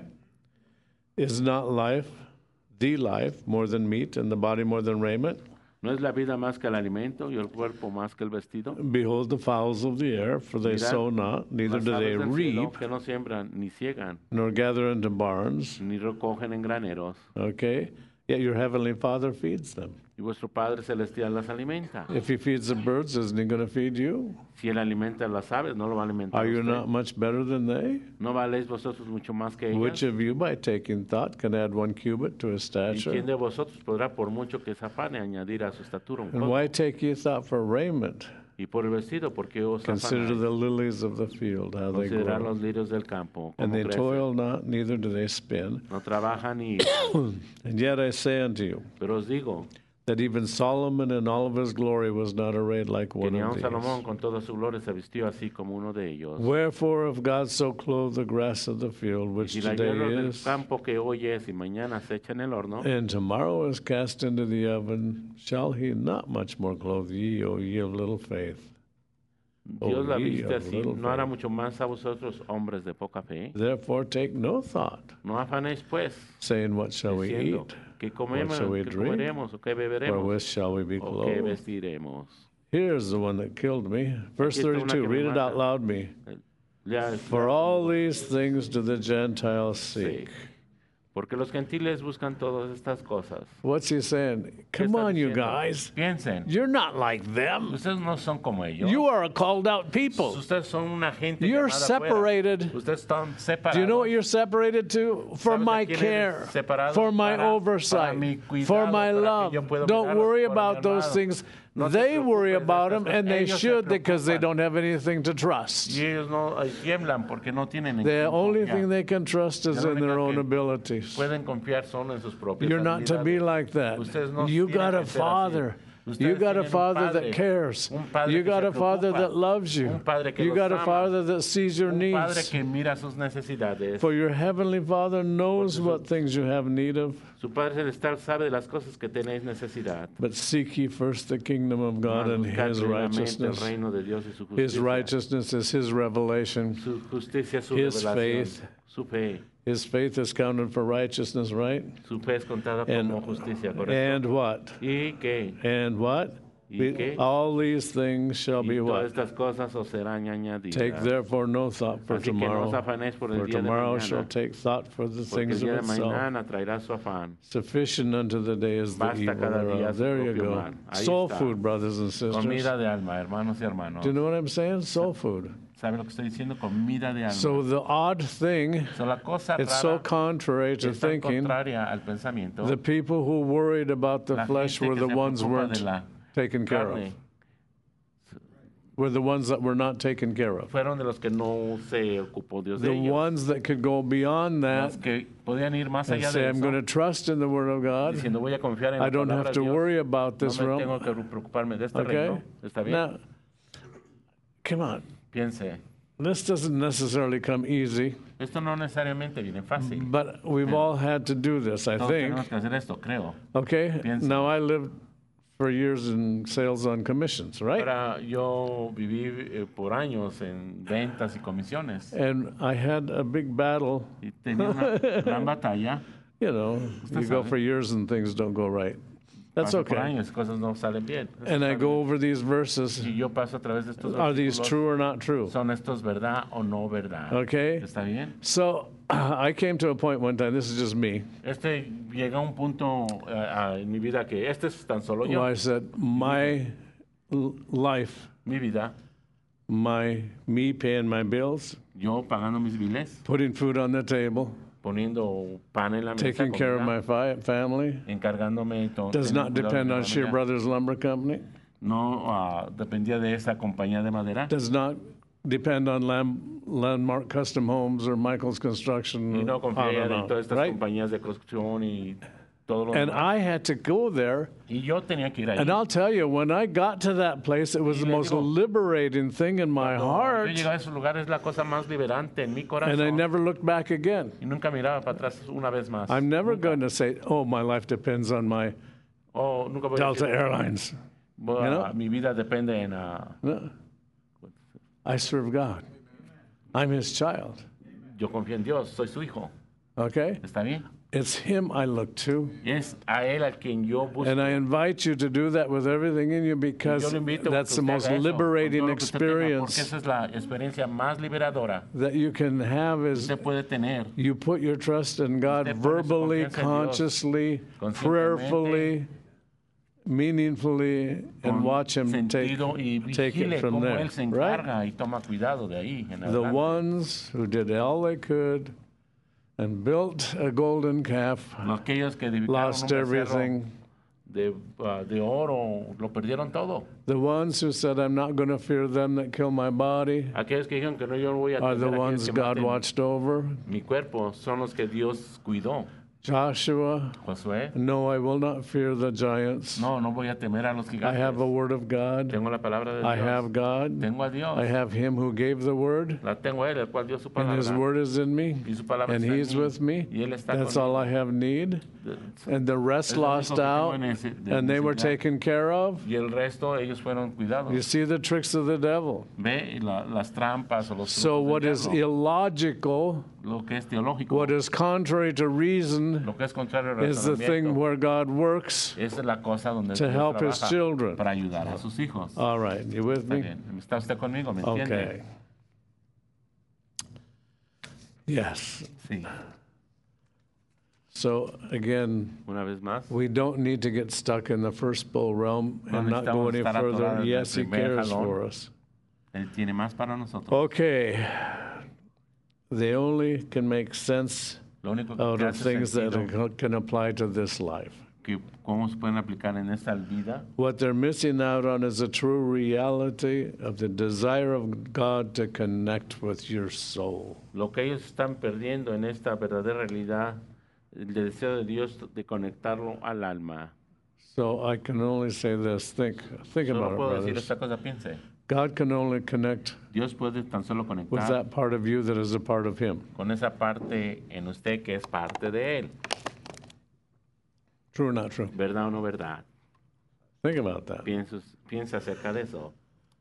Is not life, the life, more than meat, and the body more than raiment? ¿No es la vida más que el alimento y el cuerpo más que el vestido? Behold the fowls of the air, for they Mirad sow not, neither las do they aves del cielo, reap, que no siembran ni ciegan, nor gather into barns. ni recogen en graneros, Okay? Yet your heavenly Father feeds them. y vuestro Padre Celestial las alimenta. If He feeds the birds, isn't He going to feed you? Si Él alimenta a las aves, ¿no lo va a alimentar Are you usted? not much better than they? ¿No valéis vosotros mucho más que ellas? Which of you, by taking thought, can add 1 cubit to his ¿Y stature? quién de vosotros podrá, por mucho que se afane, añadir a su estatura un And poco? why take ye thought for raiment? Y por el vestido, porque os Consider afanáis. the lilies of the field, how they Considerad grow. los lirios del campo, And como they crecen. toil not, neither do they spin. No trabajan ni... And yet I say unto you, Pero os digo that even Solomon in all of his glory was not arrayed like que one ni of aun these. Salomón con toda su gloria se vistió así como uno de ellos. Wherefore, if God so clothe the grass of the field, which Si la today hierba del is, campo que hoy es y mañana se echa en el horno, and tomorrow is cast into the oven, shall he not much more clothe ye, O ye of little faith? Dios la ye viste of así, little ¿no hará faith. mucho más a vosotros, hombres de poca fe? Therefore take no thought, No afanéis pues, saying, what shall we diciendo, eat? ¿qué comemos, shall we qué drink? comeremos, o qué beberemos, Wherewith shall we be o qué clothed? vestiremos? Here's the one that killed me. Verse Aquí está una 32, que me read it mata. out loud me. Ya, For all these things do the Gentiles seek. Porque los gentiles buscan todas estas cosas. What's he saying? ¿Qué Come está on, you diciendo? guys. Piensen, You're not like them. ustedes no son como ellos. You are a called out people. Ustedes son una gente You're llamada separated. fuera. Ustedes están separados. Do you know what you're separated to? For ¿Sabes my de quién care, eres separado? for my Para oversight, mi cuidado, for my para que love. yo pueda Don't mirarlos worry por mi about those amado. things. No te They worry preocupes de about estas them, and cosas. they Ellos se should because they preocupan. don't have anything to trust. Y ellos no tiemblan porque no tienen en The quién only confiar. thing they can trust is La in their única own que abilities. Pueden confiar son en sus propias You're not to be habilidades. like that. Ustedes no You tienen got a que ser así. father. Ustedes You got a tienen un father padre, that cares. un padre You que got se a father preocupa, that loves you. un padre que You los got a ama, father that sees your un padre needs. que mira sus necesidades. For your heavenly Father knows what things you have need of. Su Padre Celestial sabe de las cosas que tenéis necesidad. But seek ye first the kingdom of God Mas and buscad his primeramente el righteousness. reino de Dios y su His justicia. righteousness is his revelation. Su justicia, su His revelación, faith. su fe. His faith is counted for righteousness, right? Su fe es contada And, como justicia, ¿correcto? and what? ¿Y qué? And what? ¿Y qué? All these things shall Y be todas what? estas cosas os serán añadidas. Take therefore no thought for Así que no tomorrow, os afanéis por el for día de tomorrow mañana, shall take thought for the porque el things día of de itself. mañana traerá su afán. Sufficient unto the day is the Basta evil cada día thereof. su There you propio go. mal. Ahí Soul está. food, brothers and sisters. Comida de alma, hermanos y hermanos. Do you know what I'm saying? Soul food. ¿Sabe lo que estoy diciendo? Comida de alma. So the odd thing, So, la cosa it's so rara contrary to es tan thinking contraria al pensamiento. the people who worried about the La flesh gente were que the se ones preocupa weren't de la taken care carne of. Were the ones that were not taken care of. fueron de los que no se ocupó Dios de The ellos. ones that could go beyond Los that que podían ir más and allá say, de I'm going to eso, trust in the Word of God. diciendo voy a confiar en I la don't palabra have de to Dios. worry about this No me realm. tengo que preocuparme de este Okay? reino. ¿Está bien? Now, come on. Piense, This doesn't necessarily come easy, esto no necesariamente viene fácil. but we've all had to do this, I Todos think. tenemos que hacer esto, creo. Okay? Piensa. Now, I lived for years in sales on commissions, right? Ahora, yo viví por años en ventas y comisiones And I had a big battle. y tenía una gran batalla. You know, you go sabe. for years and things don't go right. That's Paso por okay. años, cosas no salen bien. And I go over these verses. Y yo paso a través de estos Are these versículos. true or not true? ¿Son estos verdad o no verdad? Okay? ¿Está bien? So I came to a point one time, this is just me, Llega un punto en mi vida que este es tan solo where yo. I said, my life, Mi vida, me paying my bills, yo pagando mis biles, putting food on the table, poniendo pan en la mesa, taking care of comida, my family, encargándome todo. does not depend on Shear Brothers. Brothers Lumber Company, No dependía de esa compañía de madera. does not depend on Landmark Custom Homes or Michael's Construction, Y no on confiaba and en on, todas estas right? compañías de construcción y todo lo And demás. I had to go there. Y yo tenía que ir ahí. And I'll tell you, when I got to that place, it was Y the le most digo, liberating thing in my Cuando heart, yo llegaba a esos lugares, la cosa más liberante en mi corazón. and I never looked back again. Y nunca miraba para atrás una vez más. I'm never going to say, oh, my life depends on my Nunca voy a Delta decir, Airlines. "Voy a- you know? mi vida depende en... No. I serve God. I'm his child. yo confío en Dios, soy su hijo. Okay? ¿Está bien? It's him I look to. Es a Él a quien yo busco. And I invite you to do that with everything in you Yo because lo invito a that's que the usted most haga eso, con liberating todo lo que usted tenga, porque experience esa es la experiencia más liberadora that you can have que is usted puede tener. you put your trust in God Usted pone su verbally, confianza en Dios, consciously, conscientemente, prayerfully, meaningfully, and Con watch him take sentido y it vigile from cómo there. Él se Right? encarga y toma cuidado de ahí en The adelante. ones who did all they could and built a golden calf Aquellos que edificaron lost un becerro everything. de oro, lo perdieron todo. The ones who said, I'm not going to fear them that kill my body, Aquellos que dijeron que no, yo no voy a are the temer a aquellos ones que God maten watched over. mi cuerpo, son los que Dios cuidó. Joshua, Josué, no, I will not fear the giants. no voy a temer a los I gigantes. have a word of God. Tengo la palabra de I Dios. have God. Tengo a Dios. I have him who gave the word, La tengo a Él, el cual dio su and his palabra. word is in me, Y su palabra and está en he's mí, with me. y Él está That's conmigo. all I have need. And the rest Es lo único lost que tengo out, en ese- de and they were necesidad. taken care of. Y el resto, ellos fueron cuidados. You see the tricks of the devil. Ve las trampas o los So trucos what del is diablo. illogical, Lo que es teológico, what is contrary to reason, lo que es contrario al is the thing razonamiento, where God works. esa es la cosa donde to Dios help his trabaja children. para ayudar a sus hijos. All right, you with Está me? bien. ¿Está usted conmigo? ¿Me entiende? Okay. Yes. Sí. So again, Una vez más, we don't need to get stuck in the first bowl realm and not go any further. Yes, He cares for us. Él tiene más para nosotros. Okay. They only can make sense out of things that can apply to this life. Que cómo se pueden aplicar en esta vida. What they're missing out on is the true reality of the desire of God to connect with your soul. Lo que ellos están perdiendo en esta verdadera realidad, el deseo de Dios de conectarlo al alma. So I can only say this. Think about it, brothers. God can only connect Dios puede tan solo with conectar that part of you that is a part of Him. con esa parte en usted que es parte de Él. True or not true? ¿Verdad o no verdad? Think about that. Piensa acerca de eso.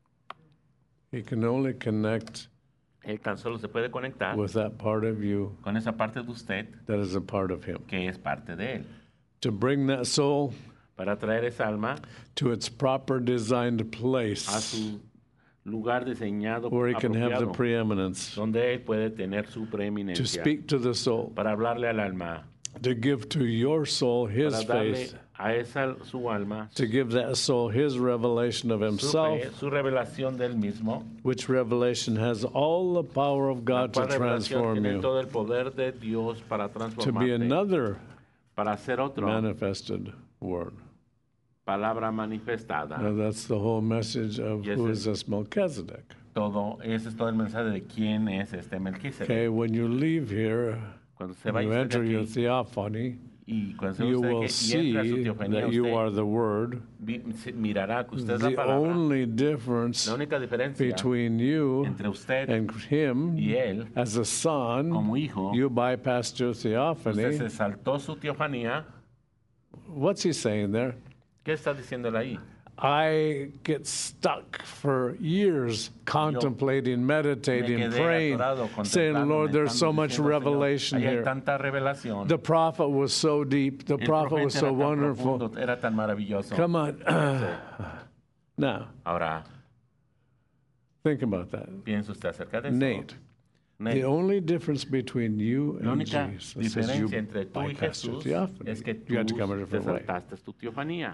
He can only connect Él tan solo se puede conectar with that part of you con esa parte de usted that is a part of Him. que es parte de Él. To bring that soul Para traer esa alma to its proper designed a place su lugar diseñado where He can have the apropiado, preeminence. donde Él puede tener su To preeminencia. speak to the soul. Para hablarle al alma. To give to your soul His Para darle faith. a esa su alma To give that soul His revelation of su Himself, fe, su revelación del mismo. which revelation has all the power of God to La cual revelación transform tiene you, todo el poder de Dios para to be transformarte, another para ser otro, manifested word. palabra manifestada. That's the whole message of Yes, who sir. is this Melchizedek. Ese es todo el mensaje de quién es este Melquisedec. Okay, when you leave here, Cuando se vaya you usted enter de your aquí, theophany, y cuando se you vaya will usted de aquí y entra a su see teofanía, that you usted are the Word. mirará que usted es la The palabra. only difference La única diferencia between you entre usted and Him y él, as a son, como hijo, you bypassed your usted theophany. se saltó su teofanía. What's he saying there? ¿Qué está diciéndole ahí? I get stuck for years contemplating, meditating, praying, saying, Lord, there's so much revelation Hay here. tanta revelación. The prophet was so deep. The El prophet was profeta so era tan wonderful. profundo, era tan maravilloso. Come on. Now, Ahora, think about that. piensa usted acerca de eso. Nate, the Nate, only difference between you la and única Jesus is you diferencia entre tú y bypassed your Jesús theophany. es que You had to tú come a te different way. saltaste tu teofanía.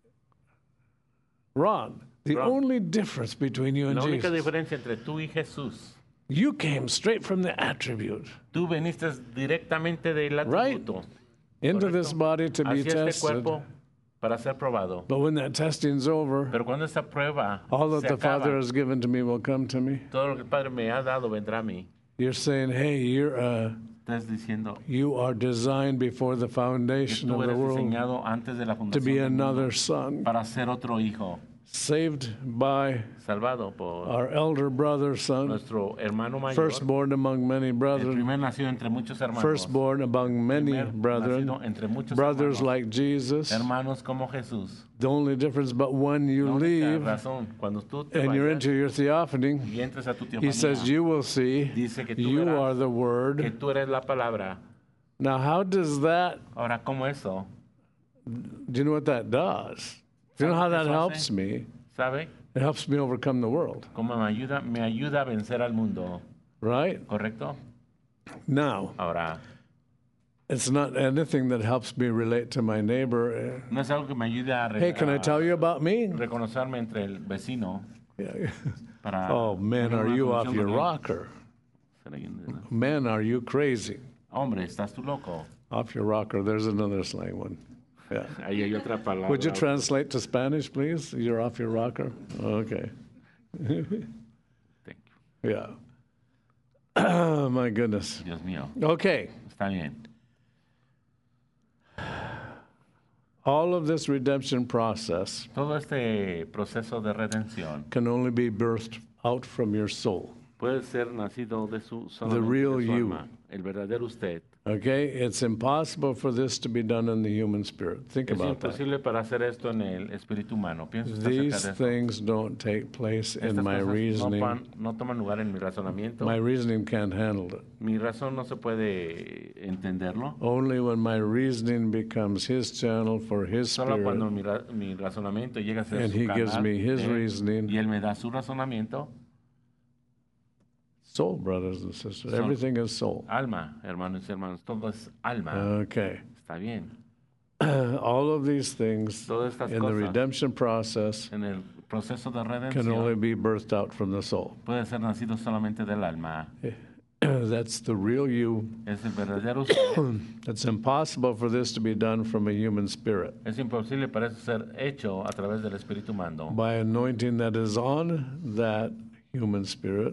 Ron, the Ron. only difference between you and La única Jesus, diferencia entre tú y Jesús, you came straight from the attribute tú veniste directamente del Right. atributo into this body to be hacia este tested. cuerpo para ser probado. But when that testing's over, Pero cuando esta prueba all that se the acaba, Father has given to me will come to me. todo lo que el Padre me ha dado vendrá a mí. You're saying, hey, Estás diciendo you are designed before the que foundation tú of the eres world diseñado antes de la to fundación be del mundo another son, para ser otro hijo, saved by salvado por our elder brother, son, nuestro hermano mayor, firstborn among many el brethren, primer nacido entre muchos hermanos, firstborn among many primer brethren, nacido entre muchos brothers hermanos, like Jesus. hermanos como Jesús. The only difference but when you La única leave razón, cuando tú te and you're vayas into your theophany, y entres a tu he teofanía, says you will see dice que tú you verás are the que Word. tú eres la palabra. Now, how does that, Ahora, ¿cómo eso? do you know what that does? Do you know how that helps me? ¿Sabe? It helps me overcome the world, ¿Cómo me ayuda? Me ayuda a vencer al mundo, right? ¿correcto? Now, Ahora, it's not anything that helps me relate to my neighbor. no es algo que me ayude a, Hey, can I tell you about me? reconocerme entre el vecino Yeah. para... Oh, man, tener are una you conexión off your con él. rocker? Será- Man, are you crazy? Hombre, estás tú loco. Off your rocker. There's another slang one. Yeah. Ahí hay otra palabra. Would you translate to Spanish, please? You're off your rocker? Okay. Thank you. Yeah. Oh, my goodness. Dios mío, Okay. está bien. All of this redemption process Todo este proceso de redención can only be birthed out from your soul. puede ser nacido de su, solamente The real de su you. alma, el verdadero usted. Okay? It's impossible for this to be done in the human spirit. Think Es about that. imposible para hacer esto en el espíritu humano. Piensa usted acerca These de esto. things don't take place in Estas my cosas reasoning. no toman lugar en mi razonamiento. My reasoning can't handle it. Mi razón no se puede entenderlo. Only when my reasoning becomes His channel for His Solo cuando Spirit, mi razonamiento llega a ser and su He canal gives me His de él, reasoning, y él me da su razonamiento, Soul, brothers and sisters. Everything is soul. Alma, hermanos y hermanas, todo es alma. Okay. Está bien. All of these things Todas estas in the cosas redemption process en el proceso de can only redención be birthed out from the soul. puede ser nacido solamente del alma. That's the real you. Es el verdadero ser. It's impossible for this to be done from a human spirit. Es imposible para eso ser hecho a través del Espíritu Humano. By anointing that is on that human spirit,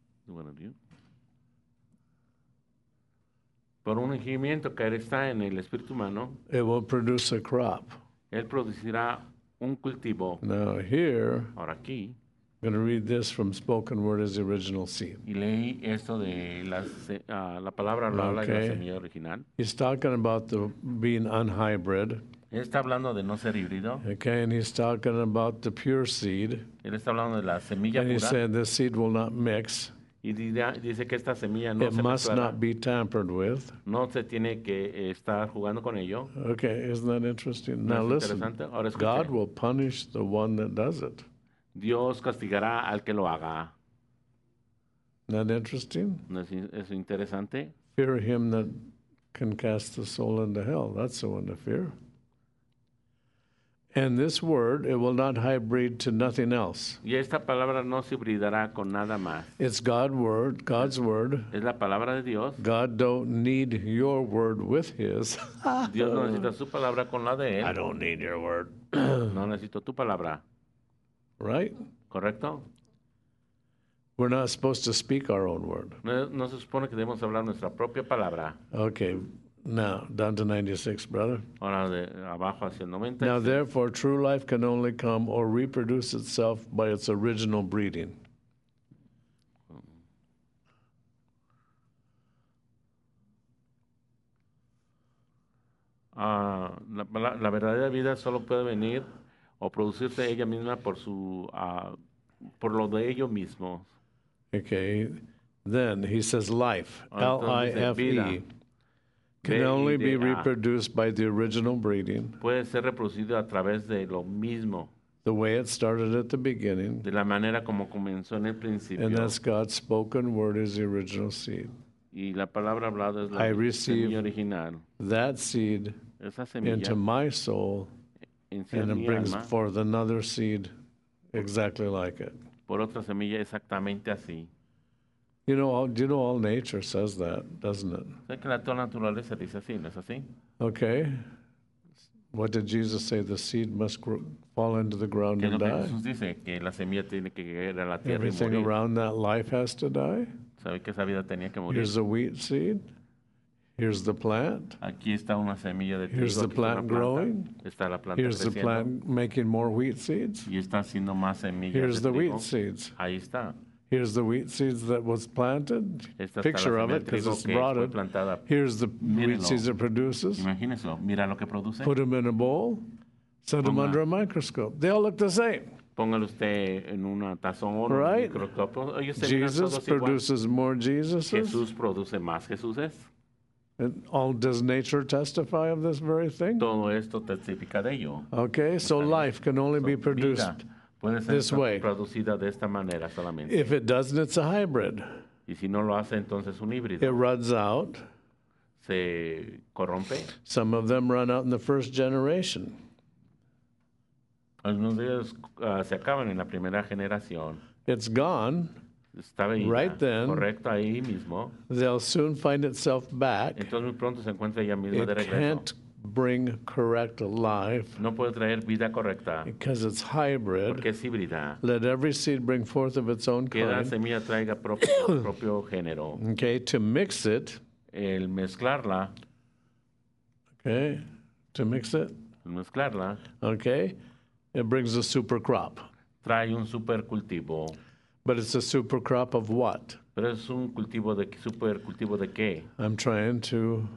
por un ungimiento que está en el Espíritu Humano, it will produce a crop. Él producirá un cultivo. Now here, Ahora aquí, I'm going to read this from spoken word as the original seed. y leí esto de la palabra lo habla de la semilla original. He's talking about the being unhybrid. Él está hablando de no ser híbrido. Okay, and he's talking about the pure seed. Él está hablando de la semilla And he pura. said this seed will not mix. Y dice que esta semilla no It se must mezclará. not be tampered with. No se tiene que estar jugando con ello. Okay, isn't that interesting? ¿No Now es listen, interesante? Ahora escuche. God will punish the one that does it. Dios castigará al que lo haga. Isn't that interesting? ¿No es interesante? Fear him that can cast the soul into hell. That's the one to fear. And this word, it will not hybrid to nothing else. Y esta palabra no se hibridará con nada más. It's God's word. Es la palabra de Dios. God don't need your word with his. Dios no necesita su palabra con la de él. I don't need your word. No necesito tu palabra. Right? ¿Correcto? We're not supposed to speak our own word. No se supone que debemos hablar nuestra propia palabra. Okay, now down to 96, brother. Ahora de abajo hacia el 90. Now, therefore, true life can only come or reproduce itself by its original breeding. La verdadera vida solo puede venir o producirse ella misma por lo de ellos mismos. Okay, then he says life, Entonces, vida, L-I-F-E, can only be reproduced by the original breeding, puede ser reproducido a través de lo mismo, the way it started at the beginning, de la manera como comenzó en el principio. and that's God's spoken word is the original seed. Y la palabra hablada es la I receive semilla original. that seed Esa semilla into my soul, and it mi brings alma forth another seed exactly like it. por otra semilla exactamente así. You know, all nature says that, doesn't it? Sé que la toda naturaleza dice así, ¿no es así? Okay. What did Jesus say? The seed must fall into the ground Que es and lo que die. Jesús dice, que la semilla tiene que caer a la tierra y Everything morir. around that life has to die. ¿Sabe que esa vida tenía que morir? Here's the wheat seed. Here's the plant. Aquí está una semilla de trigo. Here's the aquí está una plant planta, growing. Está la planta Here's the creciendo. plant making more wheat seeds. Y está haciendo más semillas Here's de the trigo. wheat seeds. Ahí está. Here's the wheat seeds that was planted. Esta está Picture la of semilla it de because trigo it's que brought fue it. plantada. Here's the wheat Mírenlo. seeds it produces. Imagínense, mira lo que produce. Put them in a bowl. Set them Ponga. under a microscope. They all look the same. Póngalo usted en una tazón o Right. un microscopio. Ellos se miran Jesus todos igual. produces more Jesuses. Jesús produce más Jesuses. And all does nature testify of this very thing? Todo esto testifica de ello. Okay, so life can only be produced. Vida puede ser this way. producida de esta manera solamente. If it doesn't, it's a hybrid. Y si no lo hace, entonces un It híbrido. runs out. Se corrompe. Some of them run out in the first generation. Algunos de ellos se acaban en la primera generación. It's gone. Está veída, Right then. correcto, ahí mismo. They'll soon find itself back. Entonces muy pronto se encuentra ella misma de It regreso. can't bring correct life No puede traer vida correcta because it's hybrid. porque es híbrida. Let every seed bring forth of its own Que la kind. semilla traiga propio género. Okay, to mix it. El mezclarla, Okay, okay, it brings a super crop. trae un super cultivo. But it's a super crop of what? Pero es un cultivo de super cultivo de qué? I'm trying to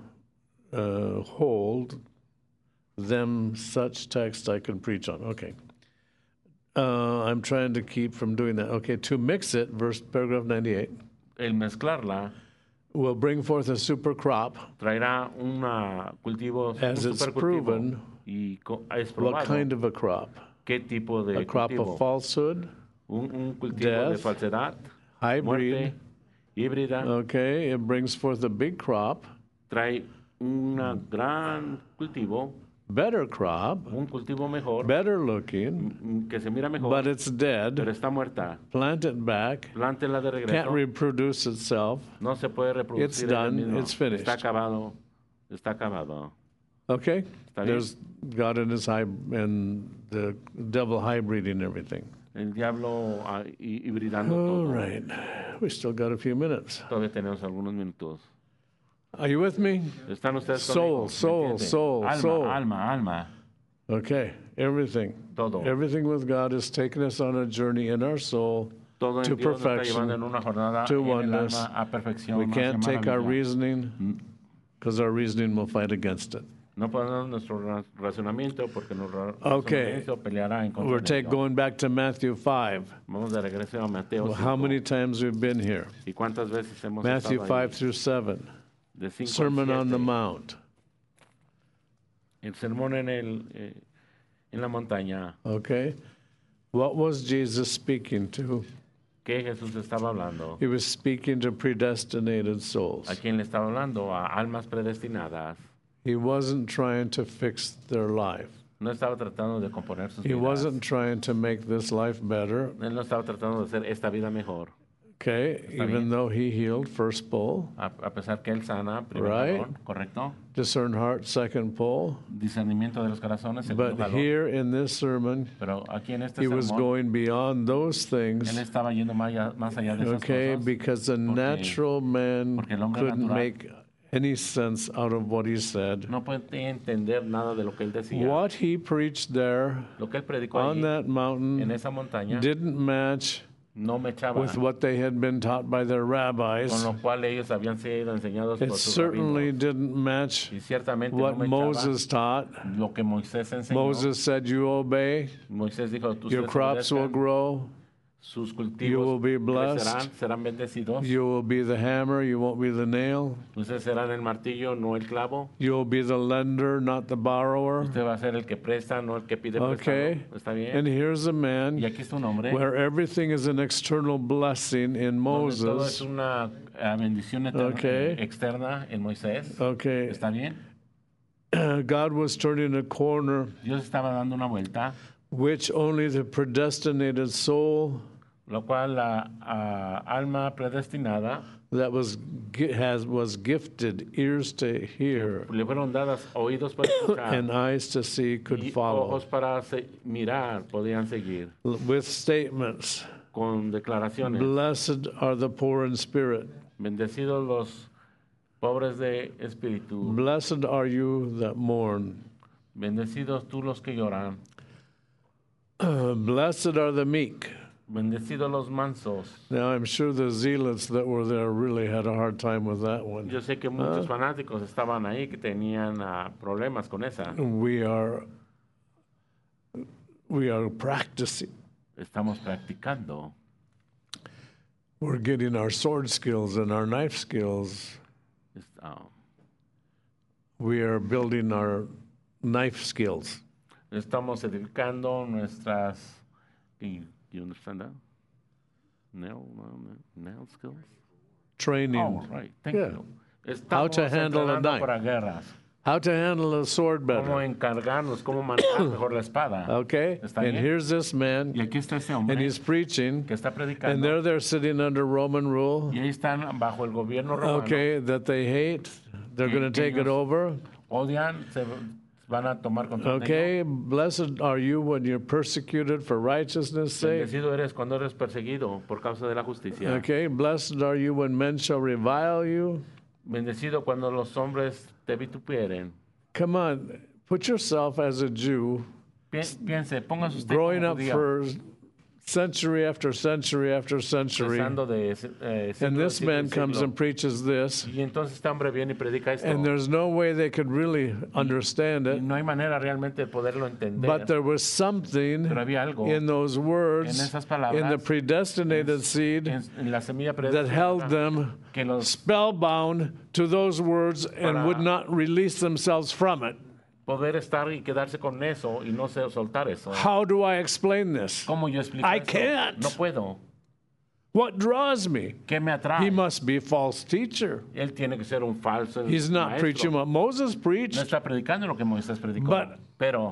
hold them such text I can preach on. Okay. I'm trying to keep from doing that. Okay, to mix it, paragraph 98, El mezclarla will bring forth a super crop. traerá un cultivo, As un it's super cultivo. proven, Y es What probado kind of a crop? qué tipo de A crop cultivo. of falsehood, Un cultivo de death, falsedad, hybrid, muerte, híbrida. Okay, it brings forth a big crop. Trae un gran cultivo. Better crop. Un cultivo mejor. Better looking. Que se mira mejor. But it's dead. Pero está muerta. Plant it back. Plántela de regreso. Can't reproduce itself. No se puede reproducir. It's done. It's finished. Está acabado. Está acabado. Okay. There's God and the devil hybriding everything. El diablo hibridando todo. All right. We still got a few minutes. Todavía tenemos algunos minutos. Are you with me? ¿Están ustedes conmigo? Soul. Alma. Okay. Everything. Todo. Everything with God is taking us on a journey in our soul todo to perfection, to oneness. We can't take our reasoning because our reasoning will fight against it. No podemos nuestro razonamiento porque nuestro razonamiento peleará en contra de ello. Going back to Matthew 5. Vamos de regreso a Mateo 5. How many times we've been here? ¿Y cuántas veces hemos Matthew estado 5 ahí? through 7. De 5 Sermon on the Mount. El sermón en la montaña. Okay. What was Jesus speaking to? ¿Qué Jesús estaba hablando? He was speaking to predestinated souls. ¿A quién le estaba hablando? A almas predestinadas. He wasn't trying to fix their life. No estaba tratando de componer sus vidas. He wasn't trying to make this life better. Él no estaba tratando de hacer esta vida mejor. Okay, even though he healed first pull. A pesar que él sana, primer jalón, correcto. Discern heart, second pull. Discernimiento de los corazones, segundo But jalón. here in this sermon, pero aquí en este he was sermón, going beyond those things. Él estaba yendo más allá de esas cosas. Because the natural man couldn't natural, make any sense out of what he said. No puede entender nada de lo que él decía. What he preached there lo que él predicó on allí, that mountain en esa montaña, didn't match with what they had been taught by their rabbis. Con lo cual ellos habían sido enseñados it por sus certainly rabinos. didn't match what no Moses taught. Lo que Moisés enseñó. Moses said, you obey, Moisés dijo, your crops will grow, sus cultivos you will be blessed, serán bendecidos. You will be the hammer, you won't be the nail. Ustedes serán el martillo, no el clavo. You will be the lender, not the borrower. Usted va a ser el que presta, no el que pide okay. prestado. ¿Está bien? And here's a man y aquí está un hombre where everything is an external blessing in Moses. Todo es una bendición eterna, okay. Externa en Moisés. Okay. ¿Está bien? God was turning a corner. Dios estaba dando una vuelta. Which only the predestinated soul, lo cual la alma predestinada, that was gifted ears to hear, le fueron dadas oídos para escuchar, and eyes to see, could y follow. Ojos para mirar, podían seguir. With statements. Con declaraciones. Blessed are the poor in spirit. Bendecidos los pobres de espíritu. Blessed are you that mourn. Bendecidos tú los que lloran. Blessed are the meek. Bendecidos los mansos. Now, I'm sure the zealots that were there really had a hard time with that one. Yo sé que muchos fanáticos estaban ahí que tenían problemas con esa. We are practicing. Estamos practicando. We're getting our sword skills and our knife skills. We are building our knife skills. Estamos edificando nuestras. You understand that? Nail skills? Training. Oh, right. Thank you. How to handle a knife. Para guerras. How to handle a sword better. Cómo encargarnos, cómo manejar mejor la espada. Okay. And here's this man. Y aquí está ese hombre. And he's preaching. Que está predicando. And they're sitting under Roman rule. Y ahí están bajo el gobierno romano. Okay, that they hate. They're going to take it over. Odian, se van a tomar control. Okay, blessed are you when you're persecuted for righteousness' sake. Bendecido eres cuando eres perseguido por causa de la justicia. Okay, blessed are you when men shall revile you. Bendecido cuando los hombres te vitupieren. Come on, put yourself as a Jew. Piense, póngase usted growing como up judío. for century after century after century. And this man comes and preaches this. Y entonces este hombre viene y predica esto. And there's no way they could really understand it. Y no hay manera realmente de poderlo entender. But there was something Pero había algo in those words, en esas palabras, in the predestinated seed, en la semilla that held them spellbound to those words and would not release themselves from it. Poder estar y quedarse con eso y no soltar eso. How do I explain this? ¿Cómo yo explico I esto? can't. No puedo. What draws me? ¿Qué me atrae? He must be a false teacher. Él tiene que ser un falso He's not maestro. preaching what Moses No preached. está predicando lo que Moisés predicó. But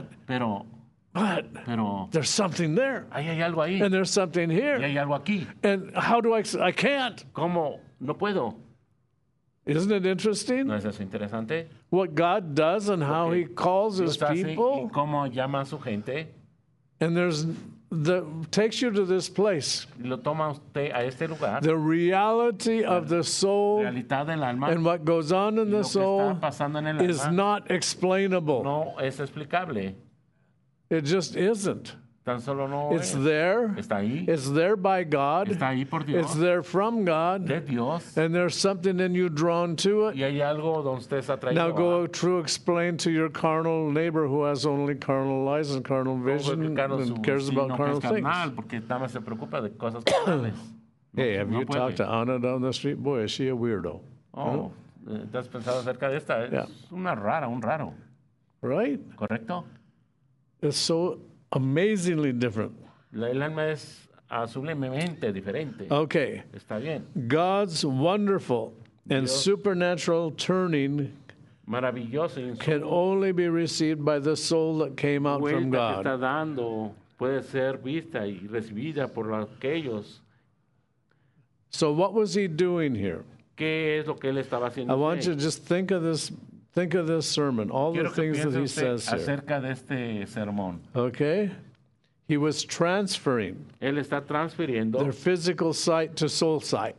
pero there's something there. ahí hay algo ahí. And there's something Y here. hay algo aquí. And how do I can't. ¿Cómo? No puedo. Isn't it interesting? ¿No es eso interesante? What God does and how he calls his Dios hace people. y cómo llama a su gente. And takes you to this place. Y lo toma usted a este lugar. The reality of the soul Realidad del alma. and what goes on in y lo the que soul está pasando en el is alma not explainable. no es explicable. It just isn't. Tan solo no It's es. there. Está ahí. It's there by God. Está ahí por Dios. It's there from God. De Dios. And there's something in you drawn to it. Y hay algo donde usted está atraído. Now go to explain to your carnal neighbor who has only carnal eyes and carnal vision and cares about carnal things. Porque nada más se preocupa de cosas carnales. Hey, have No you puede. talked to Anna down the street? Boy, is she a weirdo. Oh, ¿te has pensado acerca de esta? Es Yeah. una rara, un raro. Right? ¿Correcto? It's so amazingly different. El alma es sublimemente diferente. Okay. Está bien. God's wonderful and Dios- supernatural turning Maravilloso y en can su only be received by the soul that came out from vuelta que está God. dando puede ser vista y recibida por aquellos. So what was he doing here? ¿Qué es lo que él estaba haciendo? I want you to just think of this sermon, all the Quiero que things that piense he usted says here. acerca de este sermón. Okay? He was transferring Él está transfiriendo their physical sight to soul sight.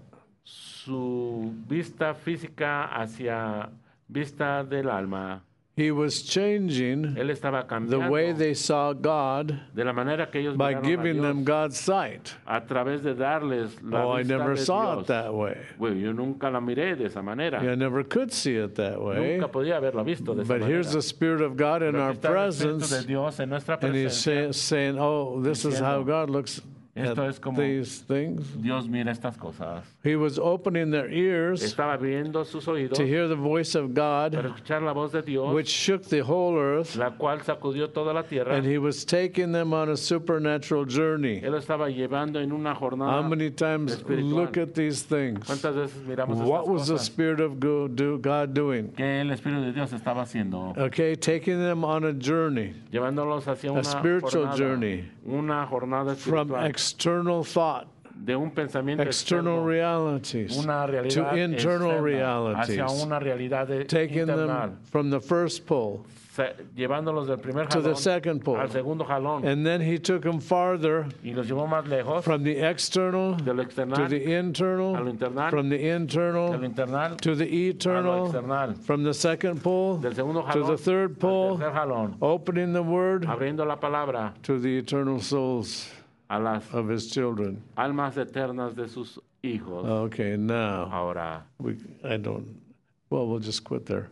su vista física hacia vista del alma. He was changing Él estaba the cambiando way they saw God de la manera que ellos by miraron a giving Dios them God's sight. a través de darles la Oh, I vista never de saw Dios. it that way. Bueno, yo nunca la miré de esa manera. I never could see it that way. Nunca podía haberla visto de esa But manera. here's the Spirit of God in Pero our aquí está el Espíritu presence, de Dios en nuestra and He's presencia. saying, oh, this is how God looks at Esto es como these things. Dios mira estas cosas. He was opening their ears Estaba abriendo sus oídos to hear the voice of para God, escuchar la voz de Dios, which shook the whole earth, la cual sacudió toda la tierra. and He was taking them on a supernatural journey. Él estaba llevando en una How jornada. many times espiritual. look at these things? ¿Cuántas veces miramos What estas was the cosas? Spirit of God doing? Que el Espíritu de Dios estaba haciendo, Okay, taking them on a journey llevándolos hacia una spiritual jornada, journey una jornada from espiritual, external thought, de un pensamiento external externo, realities, una to realidad internal externa, realities, hacia una realidad taking internal, them from the first pull llevándolos del primer to the jalón second pull. al segundo jalón, And then He took them farther y los llevó más lejos from the external de lo to external the internal, a lo internal, from the de lo internal internal to the a lo eternal, external, from the second pull del segundo to jalón the third al pull, tercer jalón, opening the Word abriendo la palabra to the eternal souls a las of His children. almas eternas de sus hijos. Okay, now Ahora, we'll just quit there.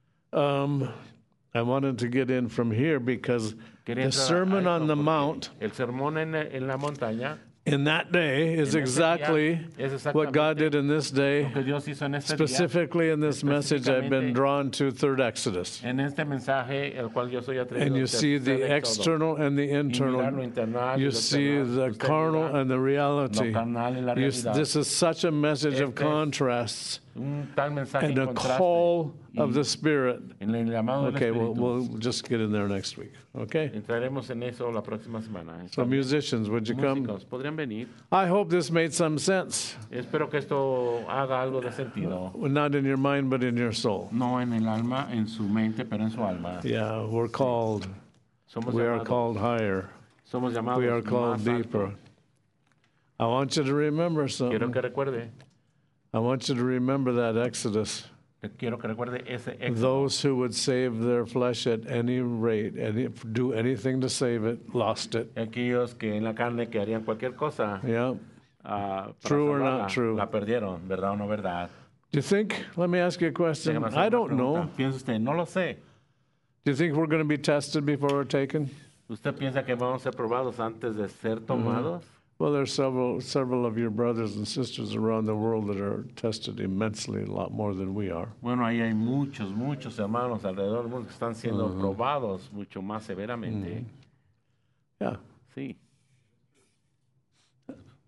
I wanted to get in from here because quería the entrar Sermon a on esto the porque Mount el sermón en la montaña in that day is en ese día exactly es what God exactamente did in this day. lo que Dios hizo en este día. Specifically in this message, I've been específicamente drawn to third Exodus. En este mensaje, el cual yo soy atraído And you al see tercer the éxodo. external and the Y mirar lo internal. internal y You lo see external. the Usted carnal mira and the reality. lo carnal y la realidad. This is such a message of Este es contrasts un tal mensaje and en a contraste. call of Y the Spirit. en el llamado del Okay, Espíritu. we'll just get in there next week. Okay? Entraremos en eso la próxima semana. So, musicians, would you come? Músicos, ¿podrían venir? I hope this made some sense. Espero que esto haga algo de sentido. Not in your mind, but in your soul. No en el alma, en su mente, pero en su alma. Yeah, we're called. Somos We are llamados, called higher. somos llamados We are más called alto. deeper. I want you to remember Quiero something. que recuerde, I want you to remember that Exodus. quiero que recuerde ese éxodo. Those who would save their flesh at any rate, do anything to save it, lost it. Aquellos que en la carne que harían cualquier cosa Yeah. para True or salvarla, not true? la perdieron, ¿verdad o no verdad? Do you think, let me ask you a question. Déjame hacer I una don't know. pregunta. ¿Piensa usted? No lo sé. Do you think we're going to be tested before we're taken? ¿Usted piensa que vamos a ser probados antes de ser tomados? Well, there's several of your brothers and sisters around the world that are tested immensely, a lot more than we are. Bueno, ahí hay muchos hermanos alrededor del mundo que están siendo probados mucho más severamente. Yeah. Sí.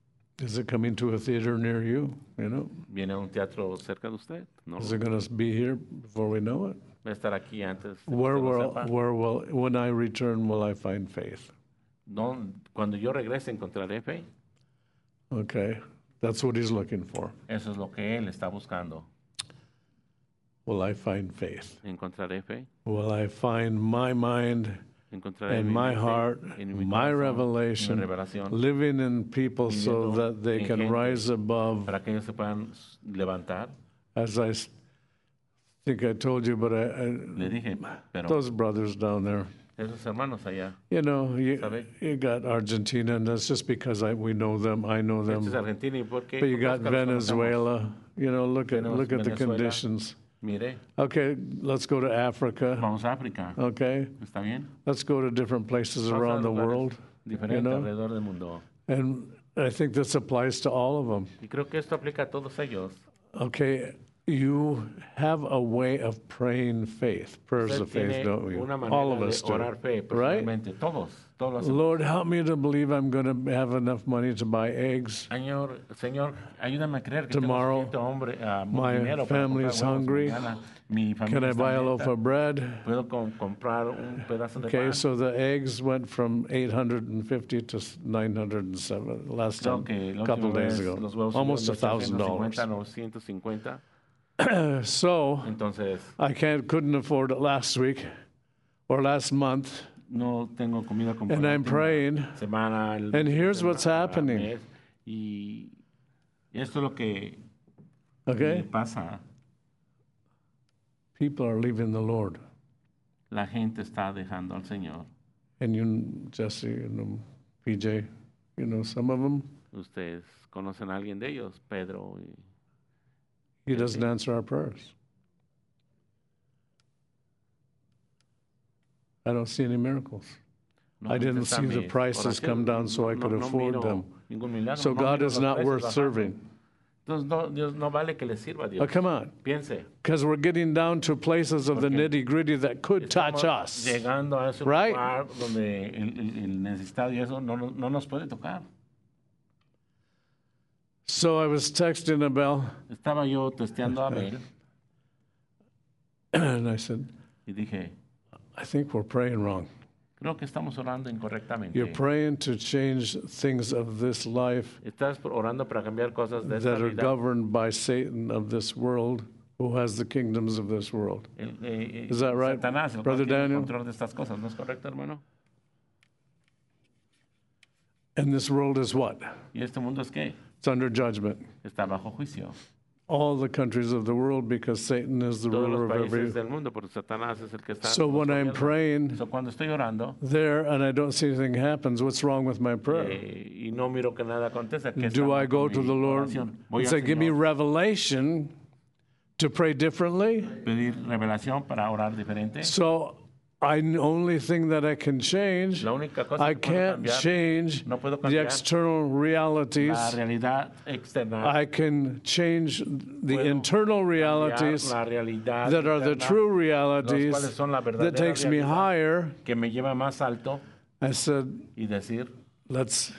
Is it coming to a theater near you? You know? ¿Viene a un teatro cerca de usted? No. Is it going to be here before we know it? Va a estar aquí antes. When I return, will I find faith? No, cuando yo regrese encontraré fe. Okay, that's what he's looking for. Eso es lo que él está buscando. Will I find faith? Encontraré fe. Will I find my mind and my heart, my revelation, living in people so that they can rise above? Para que ellos se puedan levantar. As I think I told you, but Le dije, pero those brothers down there. Esos hermanos allá. You know, you got Argentina, and that's just because we know them. I know them. But you got Venezuela. You know, look at the conditions. Mire. Okay, let's go to Africa. Vamos a África. Okay. ¿Está bien? Let's go to different places around the world. Alrededor del mundo. And I think this applies to all of them. Y creo que esto aplica a todos ellos. Okay, you have a way of praying faith, prayers of faith, don't you? All of us do, right? Lord, help me to believe I'm going to have enough money to buy eggs. Señor, ayúdame a creer que tomorrow, my family is hungry. Can I buy a loaf of bread? Okay, so the eggs went from 850 to 907 last time, a couple of days ago, almost $1,000. So entonces, I couldn't afford it last week or last month. No tengo comida and I'm praying. And here's what's happening. Y esto es lo que pasa. People are leaving the Lord. La gente está dejando al Señor. And you, Jesse, PJ, some of them. Ustedes conocen a alguien de ellos, Pedro. He doesn't answer our prayers. I don't see any miracles. I didn't see the prices come down so I could afford them. So God is not worth serving. Dios no vale que le sirva a Dios. Oh, come on. Piense. Because we're getting down to places of the nitty-gritty that could touch us. Llegando a ese right? lugar donde el necesitado y eso no nos puede tocar. So I was texting Abel. Estaba yo testeando a Abel. And I said, y dije, I think we're praying wrong. Creo que estamos orando incorrectamente. You're praying to change things of this life Estás orando para cambiar cosas de esta that are vida. governed by Satan of this world, who has the kingdoms of this world. Is that right, Satanás, Brother Daniel? Control de estas cosas. ¿No es correcto, hermano? And this world is what? ¿Y este mundo es qué? It's under judgment. Está bajo juicio. All the countries of the world, because Satan is the ruler of every. Del mundo, porque Satanás es el que está so when I'm praying cuando estoy orando, there and I don't see anything happens, what's wrong with my prayer? Y no miro que nada acontece, do I go to the Lord and say, give me revelation to pray differently? Pedir revelación para orar diferente. So the only thing that I can change, I can't change the external realities. I can change the internal realities that are the true realities that takes me higher. I said, let's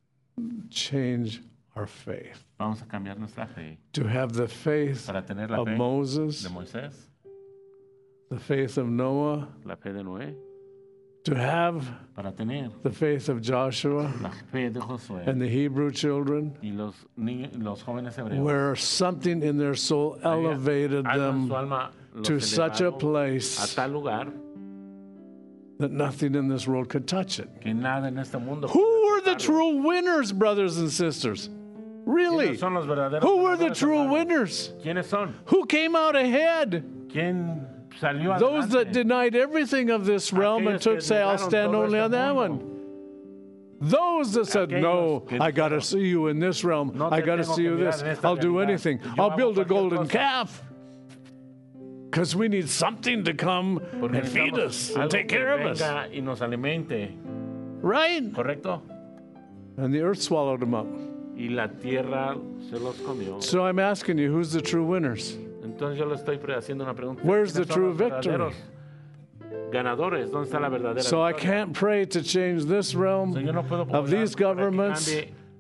change our faith. Vamos a cambiar nuestra fe. To have the faith of Moses, de Moisés, the faith of Noah, la fe de Noé, to have para tener the faith of Joshua la fe de Josué, and the Hebrew children, y los jóvenes hebreos, where something in their soul elevated them to such a place a tal lugar, that nothing in this world could touch it. Que nada en este mundo Who were the true winners, brothers and sisters? Really? Who were the true winners? ¿Quiénes son? Who came out ahead? ¿Quién salió adelante? Those that denied everything of this realm and took, say, I'll stand only on that one. Those that said, no, I got to see you in this realm. I got to see you this. I'll do anything. I'll build a golden calf. Because we need something to come and feed us and take care of us. Y nos alimente. Right? Correcto. And the earth swallowed them up. Y la tierra se los comió. So I'm asking you, who's the true winners? Entonces yo le estoy haciendo una pregunta. Where's the true victory? Ganadores, ¿dónde está la verdadera so victoria? I can't pray to change this realm so yo no puedo of these governments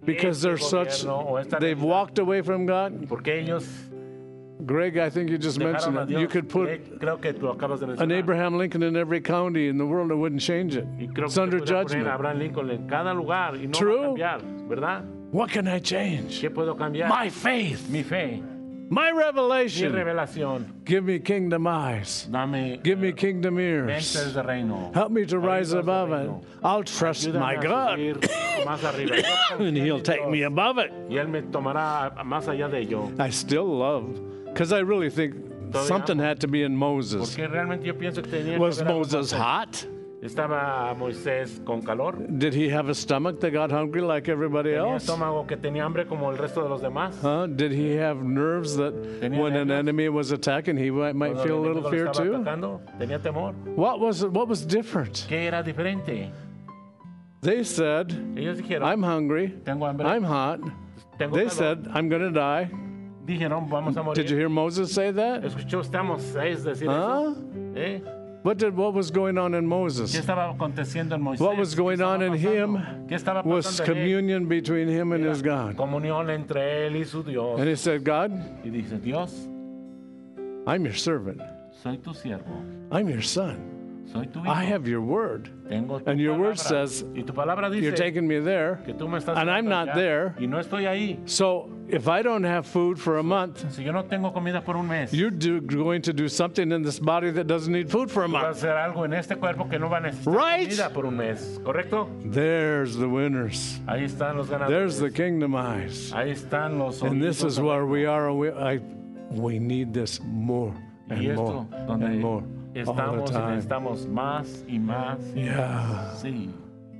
Because they're such, they've walked away from God. Porque ellos Greg, I think you just mentioned dejaron a it. Dios. You could put Creo que tú acabas de an mencionar. Abraham Lincoln in every county in the world and wouldn't change it. Y creo It's que under se puede poner a judgment. Abraham Lincoln en cada lugar y no True. va a cambiar, ¿verdad? What can I change? ¿Qué puedo cambiar? My faith, Mi fe, my mi revelation. revelación. Give me kingdom eyes. Dame Give me kingdom ears. mentes de reino. Help me to rise Oídos de above it. reino. I'll trust Ayúdame my a God, subir más arriba. Yo confío and en He'll mi take me Dios, above it. y Él me tomará más allá de ello. I still love, because I really think something had to be in Moses. Porque realmente yo pienso que tenía Was que haber algo Moses más. hot? ¿Estaba Moisés con calor? Did he have a stomach that got hungry like everybody ¿Tenía else? estómago que tenía hambre como el resto de los demás? Did he have nerves that Tenía when an nervios. enemy was attacking, he might Cuando feel a el little enemigo fear lo estaba too? atacando, ¿tenía temor? What was different? ¿Qué era diferente? They said, Ellos dijeron, I'm hungry, tengo hambre, I'm hot. tengo They calor. said, I'm going to die. Dijeron, vamos a morir. Did you hear Moses say that? ¿Escuchó estamos seis decir Huh? eso? ¿Eh? What was going on in ¿Qué Moses? estaba aconteciendo en Moisés? What was going ¿Qué estaba on in pasando? him ¿Qué estaba was pasando en él? communion between him and his God. Comunión entre él y su Dios. And he said, God, Y dice, Dios, I'm your servant. soy tu siervo, I'm your son. soy tu hijo. I have your word. Tengo tu And your word palabra. says, y tu palabra dice You're taking me there. que tú me estás and I'm llevando not allá, there. y no estoy ahí. So if I don't have food for a month, Si yo no tengo comida por un mes, you're going to do something in this body that doesn't need food for a va a month. hacer algo en este cuerpo que no va a necesitar Right? comida por un mes, ¿correcto? There's the winners. Ahí están los ganadores. There's the kingdom eyes. Ahí están los And this oídos is where we are. We need this more y and more esto donde and more all estamos the y time. necesitamos más y más. Yeah. Sí,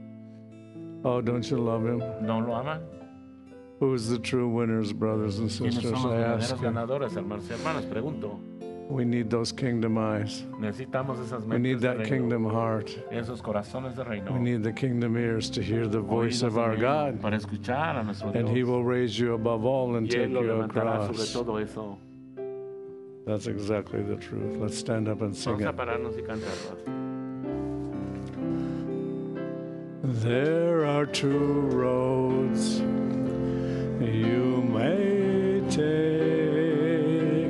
Oh, don't you love him? ¿no lo aman? Who's the true winners, brothers and ¿Quiénes sisters? son los I ask verdaderos you. ganadores, hermanos y hermanas? Pregunto. We need those kingdom eyes. Necesitamos esas We need mentes de that reino, kingdom heart. esos corazones de reino. We need the kingdom ears to hear the voice Oídos of de our reino God. para escuchar a nuestro And he Dios. will raise you above all and Y take Él lo you levantará sobre across. todo eso. That's exactly the truth. Let's stand up and sing Vamos a it. pararnos y cantarlo. There are two roads you may take.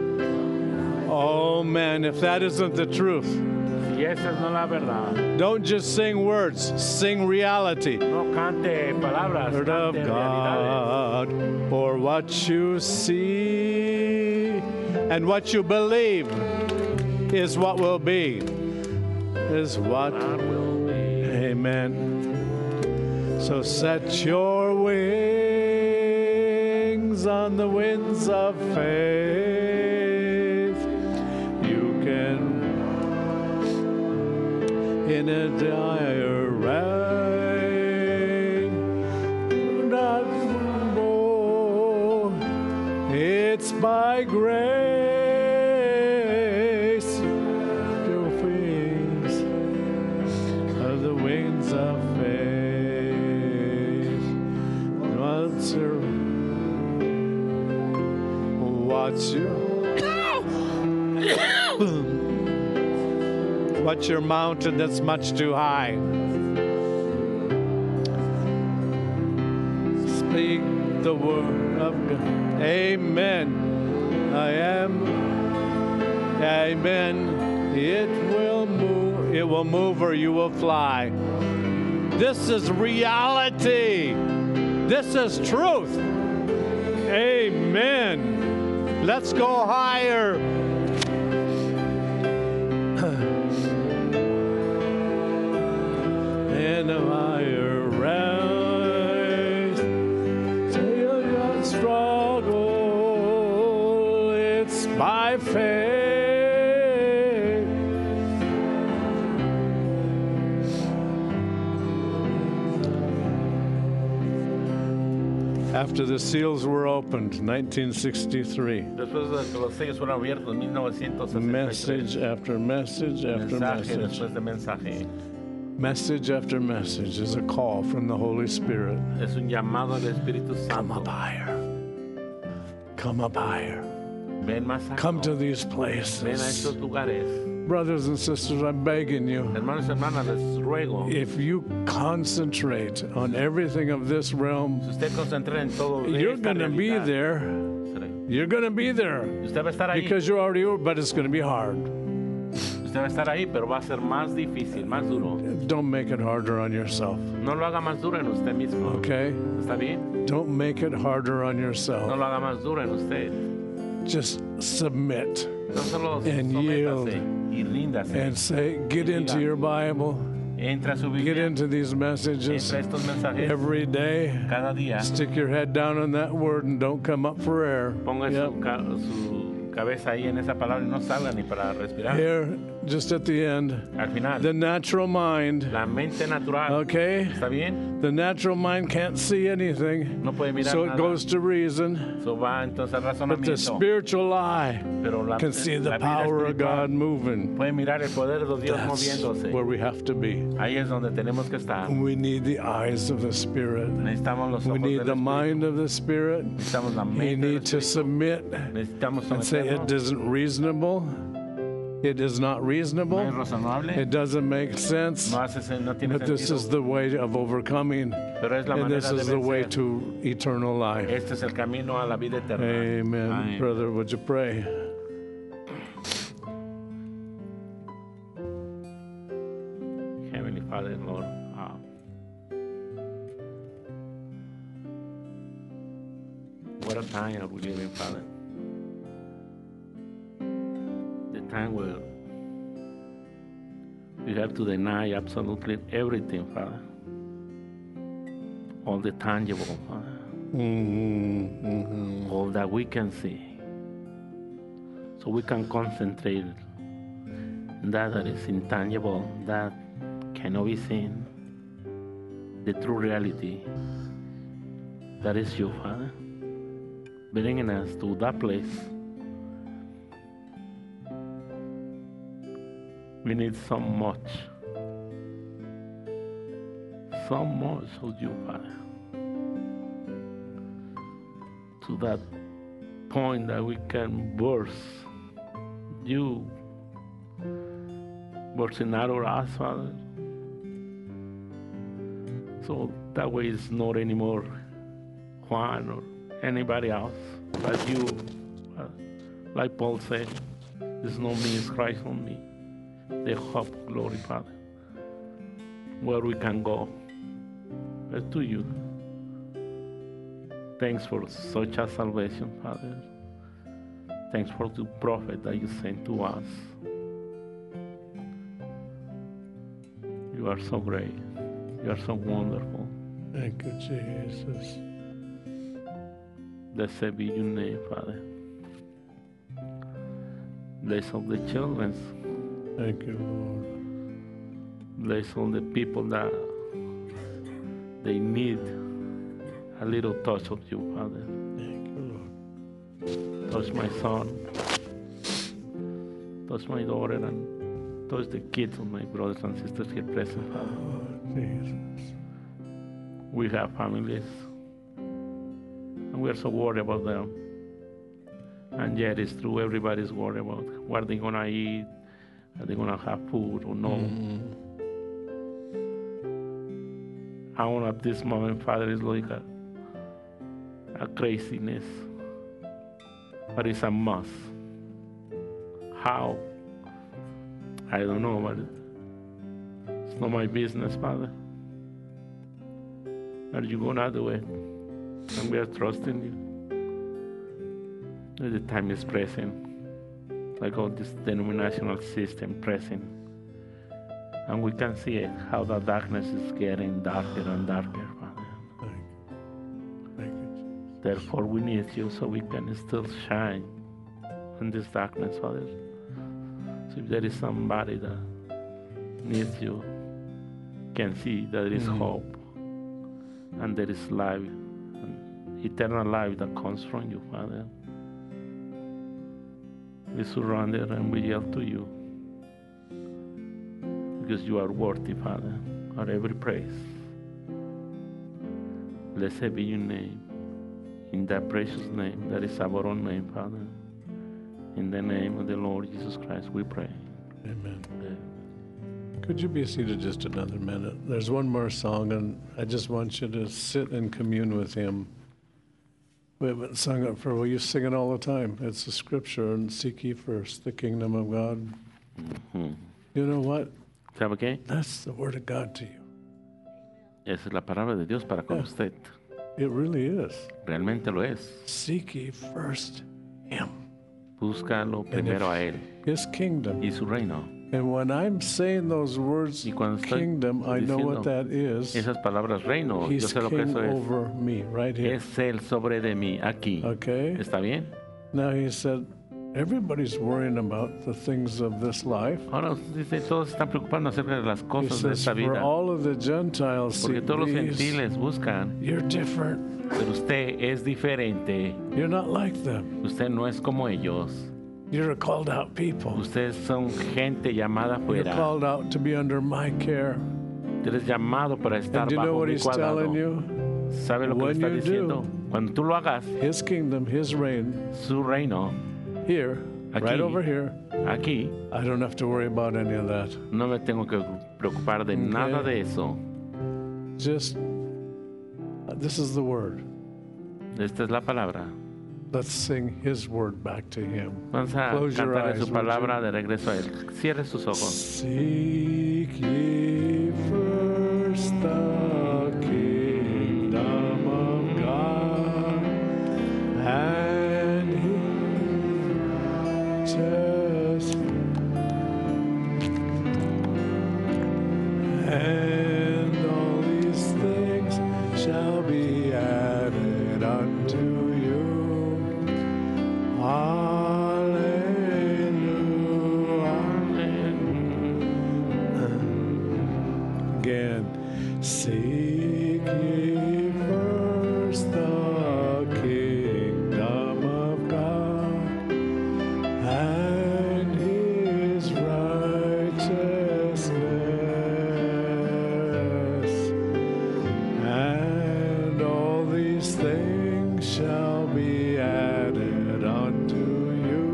Oh man, if that isn't the truth, Si esa es no la verdad, don't just sing words, sing reality. no cante palabras, Word of cante realidades. God, for what you see and what you believe is what will be, is what, God will be. amen. So set your wings on the winds of faith. You can, in a dire rain, not go. It's by grace your wings are the wings of faith. What's your mountain that's much too high? Speak the word of God. Amen. I am. Amen. It will move. It will move or you will fly. This is reality. This is truth. Amen. Let's go higher. In a higher rise, till your struggle, it's by faith. After the seals were opened, 1963, Después de que los sellos fueron abiertos en 1963. message after message after Mensaje message. después de mensaje. Message after message is a call from the Holy Spirit. Es un llamado del Espíritu Come Santo. up higher. Come up higher. Ven más alto. Come to these Ven a places. estos lugares. Brothers and sisters, I'm begging you, Hermanos y hermanas, les ruego, if you concentrate on everything of this si realm, usted concentra en todo de you're esta going to be realidad, there. You're going to be there usted va a estar ahí, because you're already, but it's going to be hard. usted va a estar ahí, pero va a ser más difícil, más duro. Don't make it harder on yourself, No lo haga más duro en usted mismo, okay? ¿está bien? Don't make it harder on No yourself. lo haga más duro en usted. Just submit No solo And sométase y ríndase. and say, get into your Bible, Entra a su get Biblia, into these messages entra a estos mensajes every day. cada día. Stick your head down on that word and don't come up for air. Ponga Yep. su cabeza ahí en esa palabra y no salga ni para respirar. Here, just at the end, Al final, the natural mind, la mente natural, okay? ¿está bien? The natural mind can't see anything, No puede mirar so it nada. goes to reason. So va entonces al But the razonamiento. spiritual eye Pero la, can see the la vida power of espiritual God moving. puede mirar el poder de Dios That's moviéndose. where we have to be. Ahí es donde tenemos que estar. We need the eyes of the Spirit. Necesitamos los We ojos need del the Espíritu. mind of the Spirit. Necesitamos la You mente del need to Espíritu. submit Necesitamos and say it someternos. isn't reasonable. It is not No es reasonable. razonable. It doesn't make sense. No tiene But this is sentido. the way of overcoming. Pero es la And manera this de is the way vencer. to eternal life. Este es el camino a la vida eterna. Amen. Amén. Brother, would you pray? Heavenly Father, Lord, what a time are we living, Father? The time where we have to deny absolutely everything, Father. All the tangible, Father. All that we can see. So we can concentrate on that is intangible, that cannot be seen. The true reality. That is you, Father. Bringing us to that place. We need so much of you, Father. To that point that we can burst you, bursting out of us, Father. So that way it's not anymore Juan or anybody else, but you. Like Paul said, it's not me, it's Christ on me. The hope, glory, Father. Where we can go, but to you. Thanks for such a salvation, Father. Thanks for the prophet that you sent to us. You are so great. You are so wonderful. Thank you, Jesus. Blessed be your name, Father. Bless all the children. Thank you, Lord. Bless all the people that they need a little touch of you, Father. Thank you, Lord. Touch my son. Touch my daughter and touch the kids of my brothers and sisters here present, Father. Oh, Jesus. We have families and we are so worried about them. And yet it's true, everybody's worried about what they're gonna eat, are they gonna have food or no. I want at this moment, Father, is like a craziness, but it's a must. How? I don't know, but it's not my business, Father. But you're gonna do it, and we are trusting you. The time is pressing, like all this denominational system pressing. And we can see it, how the darkness is getting darker and darker, Father. Thank you. Therefore, we need you so we can still shine in this darkness, Father. So if there is somebody that needs you, can see that there is hope and there is life, and eternal life that comes from you, Father. We surrender and we yield to you, because you are worthy, Father, of every praise. Blessed be your name, in that precious name that is our own name, Father. In the name of the Lord Jesus Christ we pray. Amen. Could you be seated just another minute? There's one more song, and I just want you to sit and commune with him. We haven't sung it for, well, you sing it all the time. It's a scripture, and seek ye first the kingdom of God. Mm-hmm. You know what? ¿Sabe qué? That's the word of God to you. Esa es la palabra de Dios para con usted. It really is. Realmente lo es. Seek ye first him. Búscalo primero a él. His kingdom. Y su reino. And when I'm saying those words, kingdom, I know what that is. Esas palabras reino, He's yo sé lo que eso es. over me, right here. Es él sobre de mí, aquí. Okay. ¿Está bien? Now he said, everybody's worrying about the things of this life. Ahora dice, todos están preocupando acerca de las cosas de esta vida. For all of the Gentiles, porque todos los gentiles buscan. You're different. Pero usted es diferente. You're not like them. Usted no es como ellos. You're a called out people. Ustedes son gente llamada fuera. You're called out to be under my care. Tú eres llamado para estar bajo mi cuidado. ¿Sabe lo que le está diciendo? Cuando tú lo hagas, his kingdom, his reign, su reino, here, aquí, right over here, aquí, I don't have to worry about any of that. No me tengo que preocupar de nada de eso. Just, this is the word. Esta es la palabra. Let's sing his word back to him. Vamos a cantar su palabra de regreso a él. Cierre sus ojos. Seek ye first the kingdom of God and his righteousness, and all these things shall be added unto you. Seek ye first the kingdom of God and his righteousness, and all these things shall be added unto you.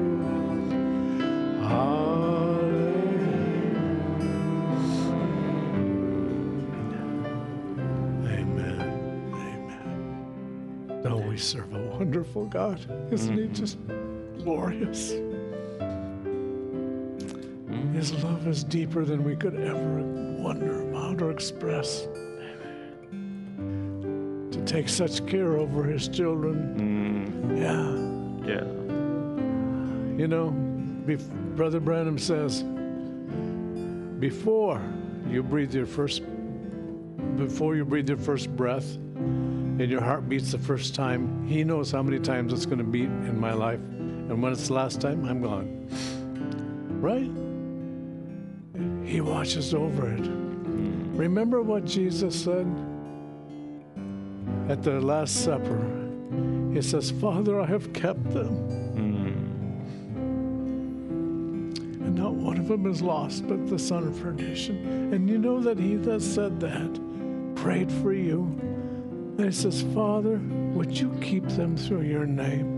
We serve a wonderful God. Isn't he just glorious? His love is deeper than we could ever wonder about or express. To take such care over his children. Yeah. You know, Brother Branham says, before you breathe your first breath, and your heart beats the first time, he knows how many times it's going to beat in my life. And when it's the last time, I'm gone. Right? He watches over it. Remember what Jesus said at the Last Supper? He says, Father, I have kept them. And not one of them is lost but the son of perdition. And you know that he that said that prayed for you. And he says, Father, would you keep them through your name?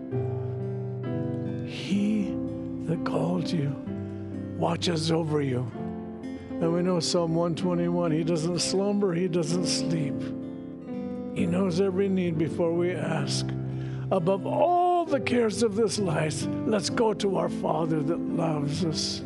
He that called you watches over you. And we know Psalm 121, he doesn't slumber, he doesn't sleep. He knows every need before we ask. Above all the cares of this life, let's go to our Father that loves us.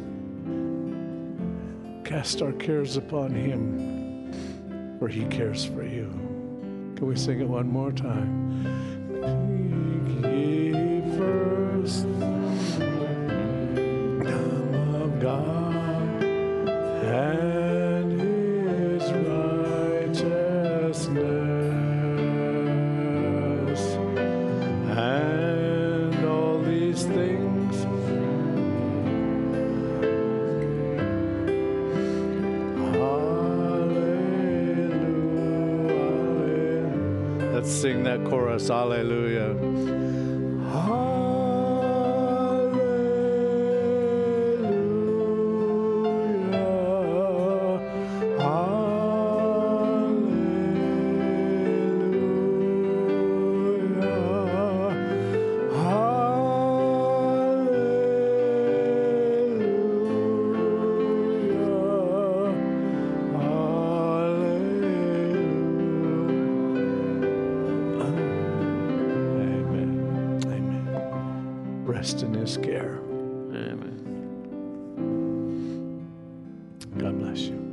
Cast our cares upon him, for he cares for you. Can we sing it one more time? Seek ye first the kingdom of God and his righteousness, and all these things Let's sing that chorus, hallelujah. rest in his care. Amen. God bless you.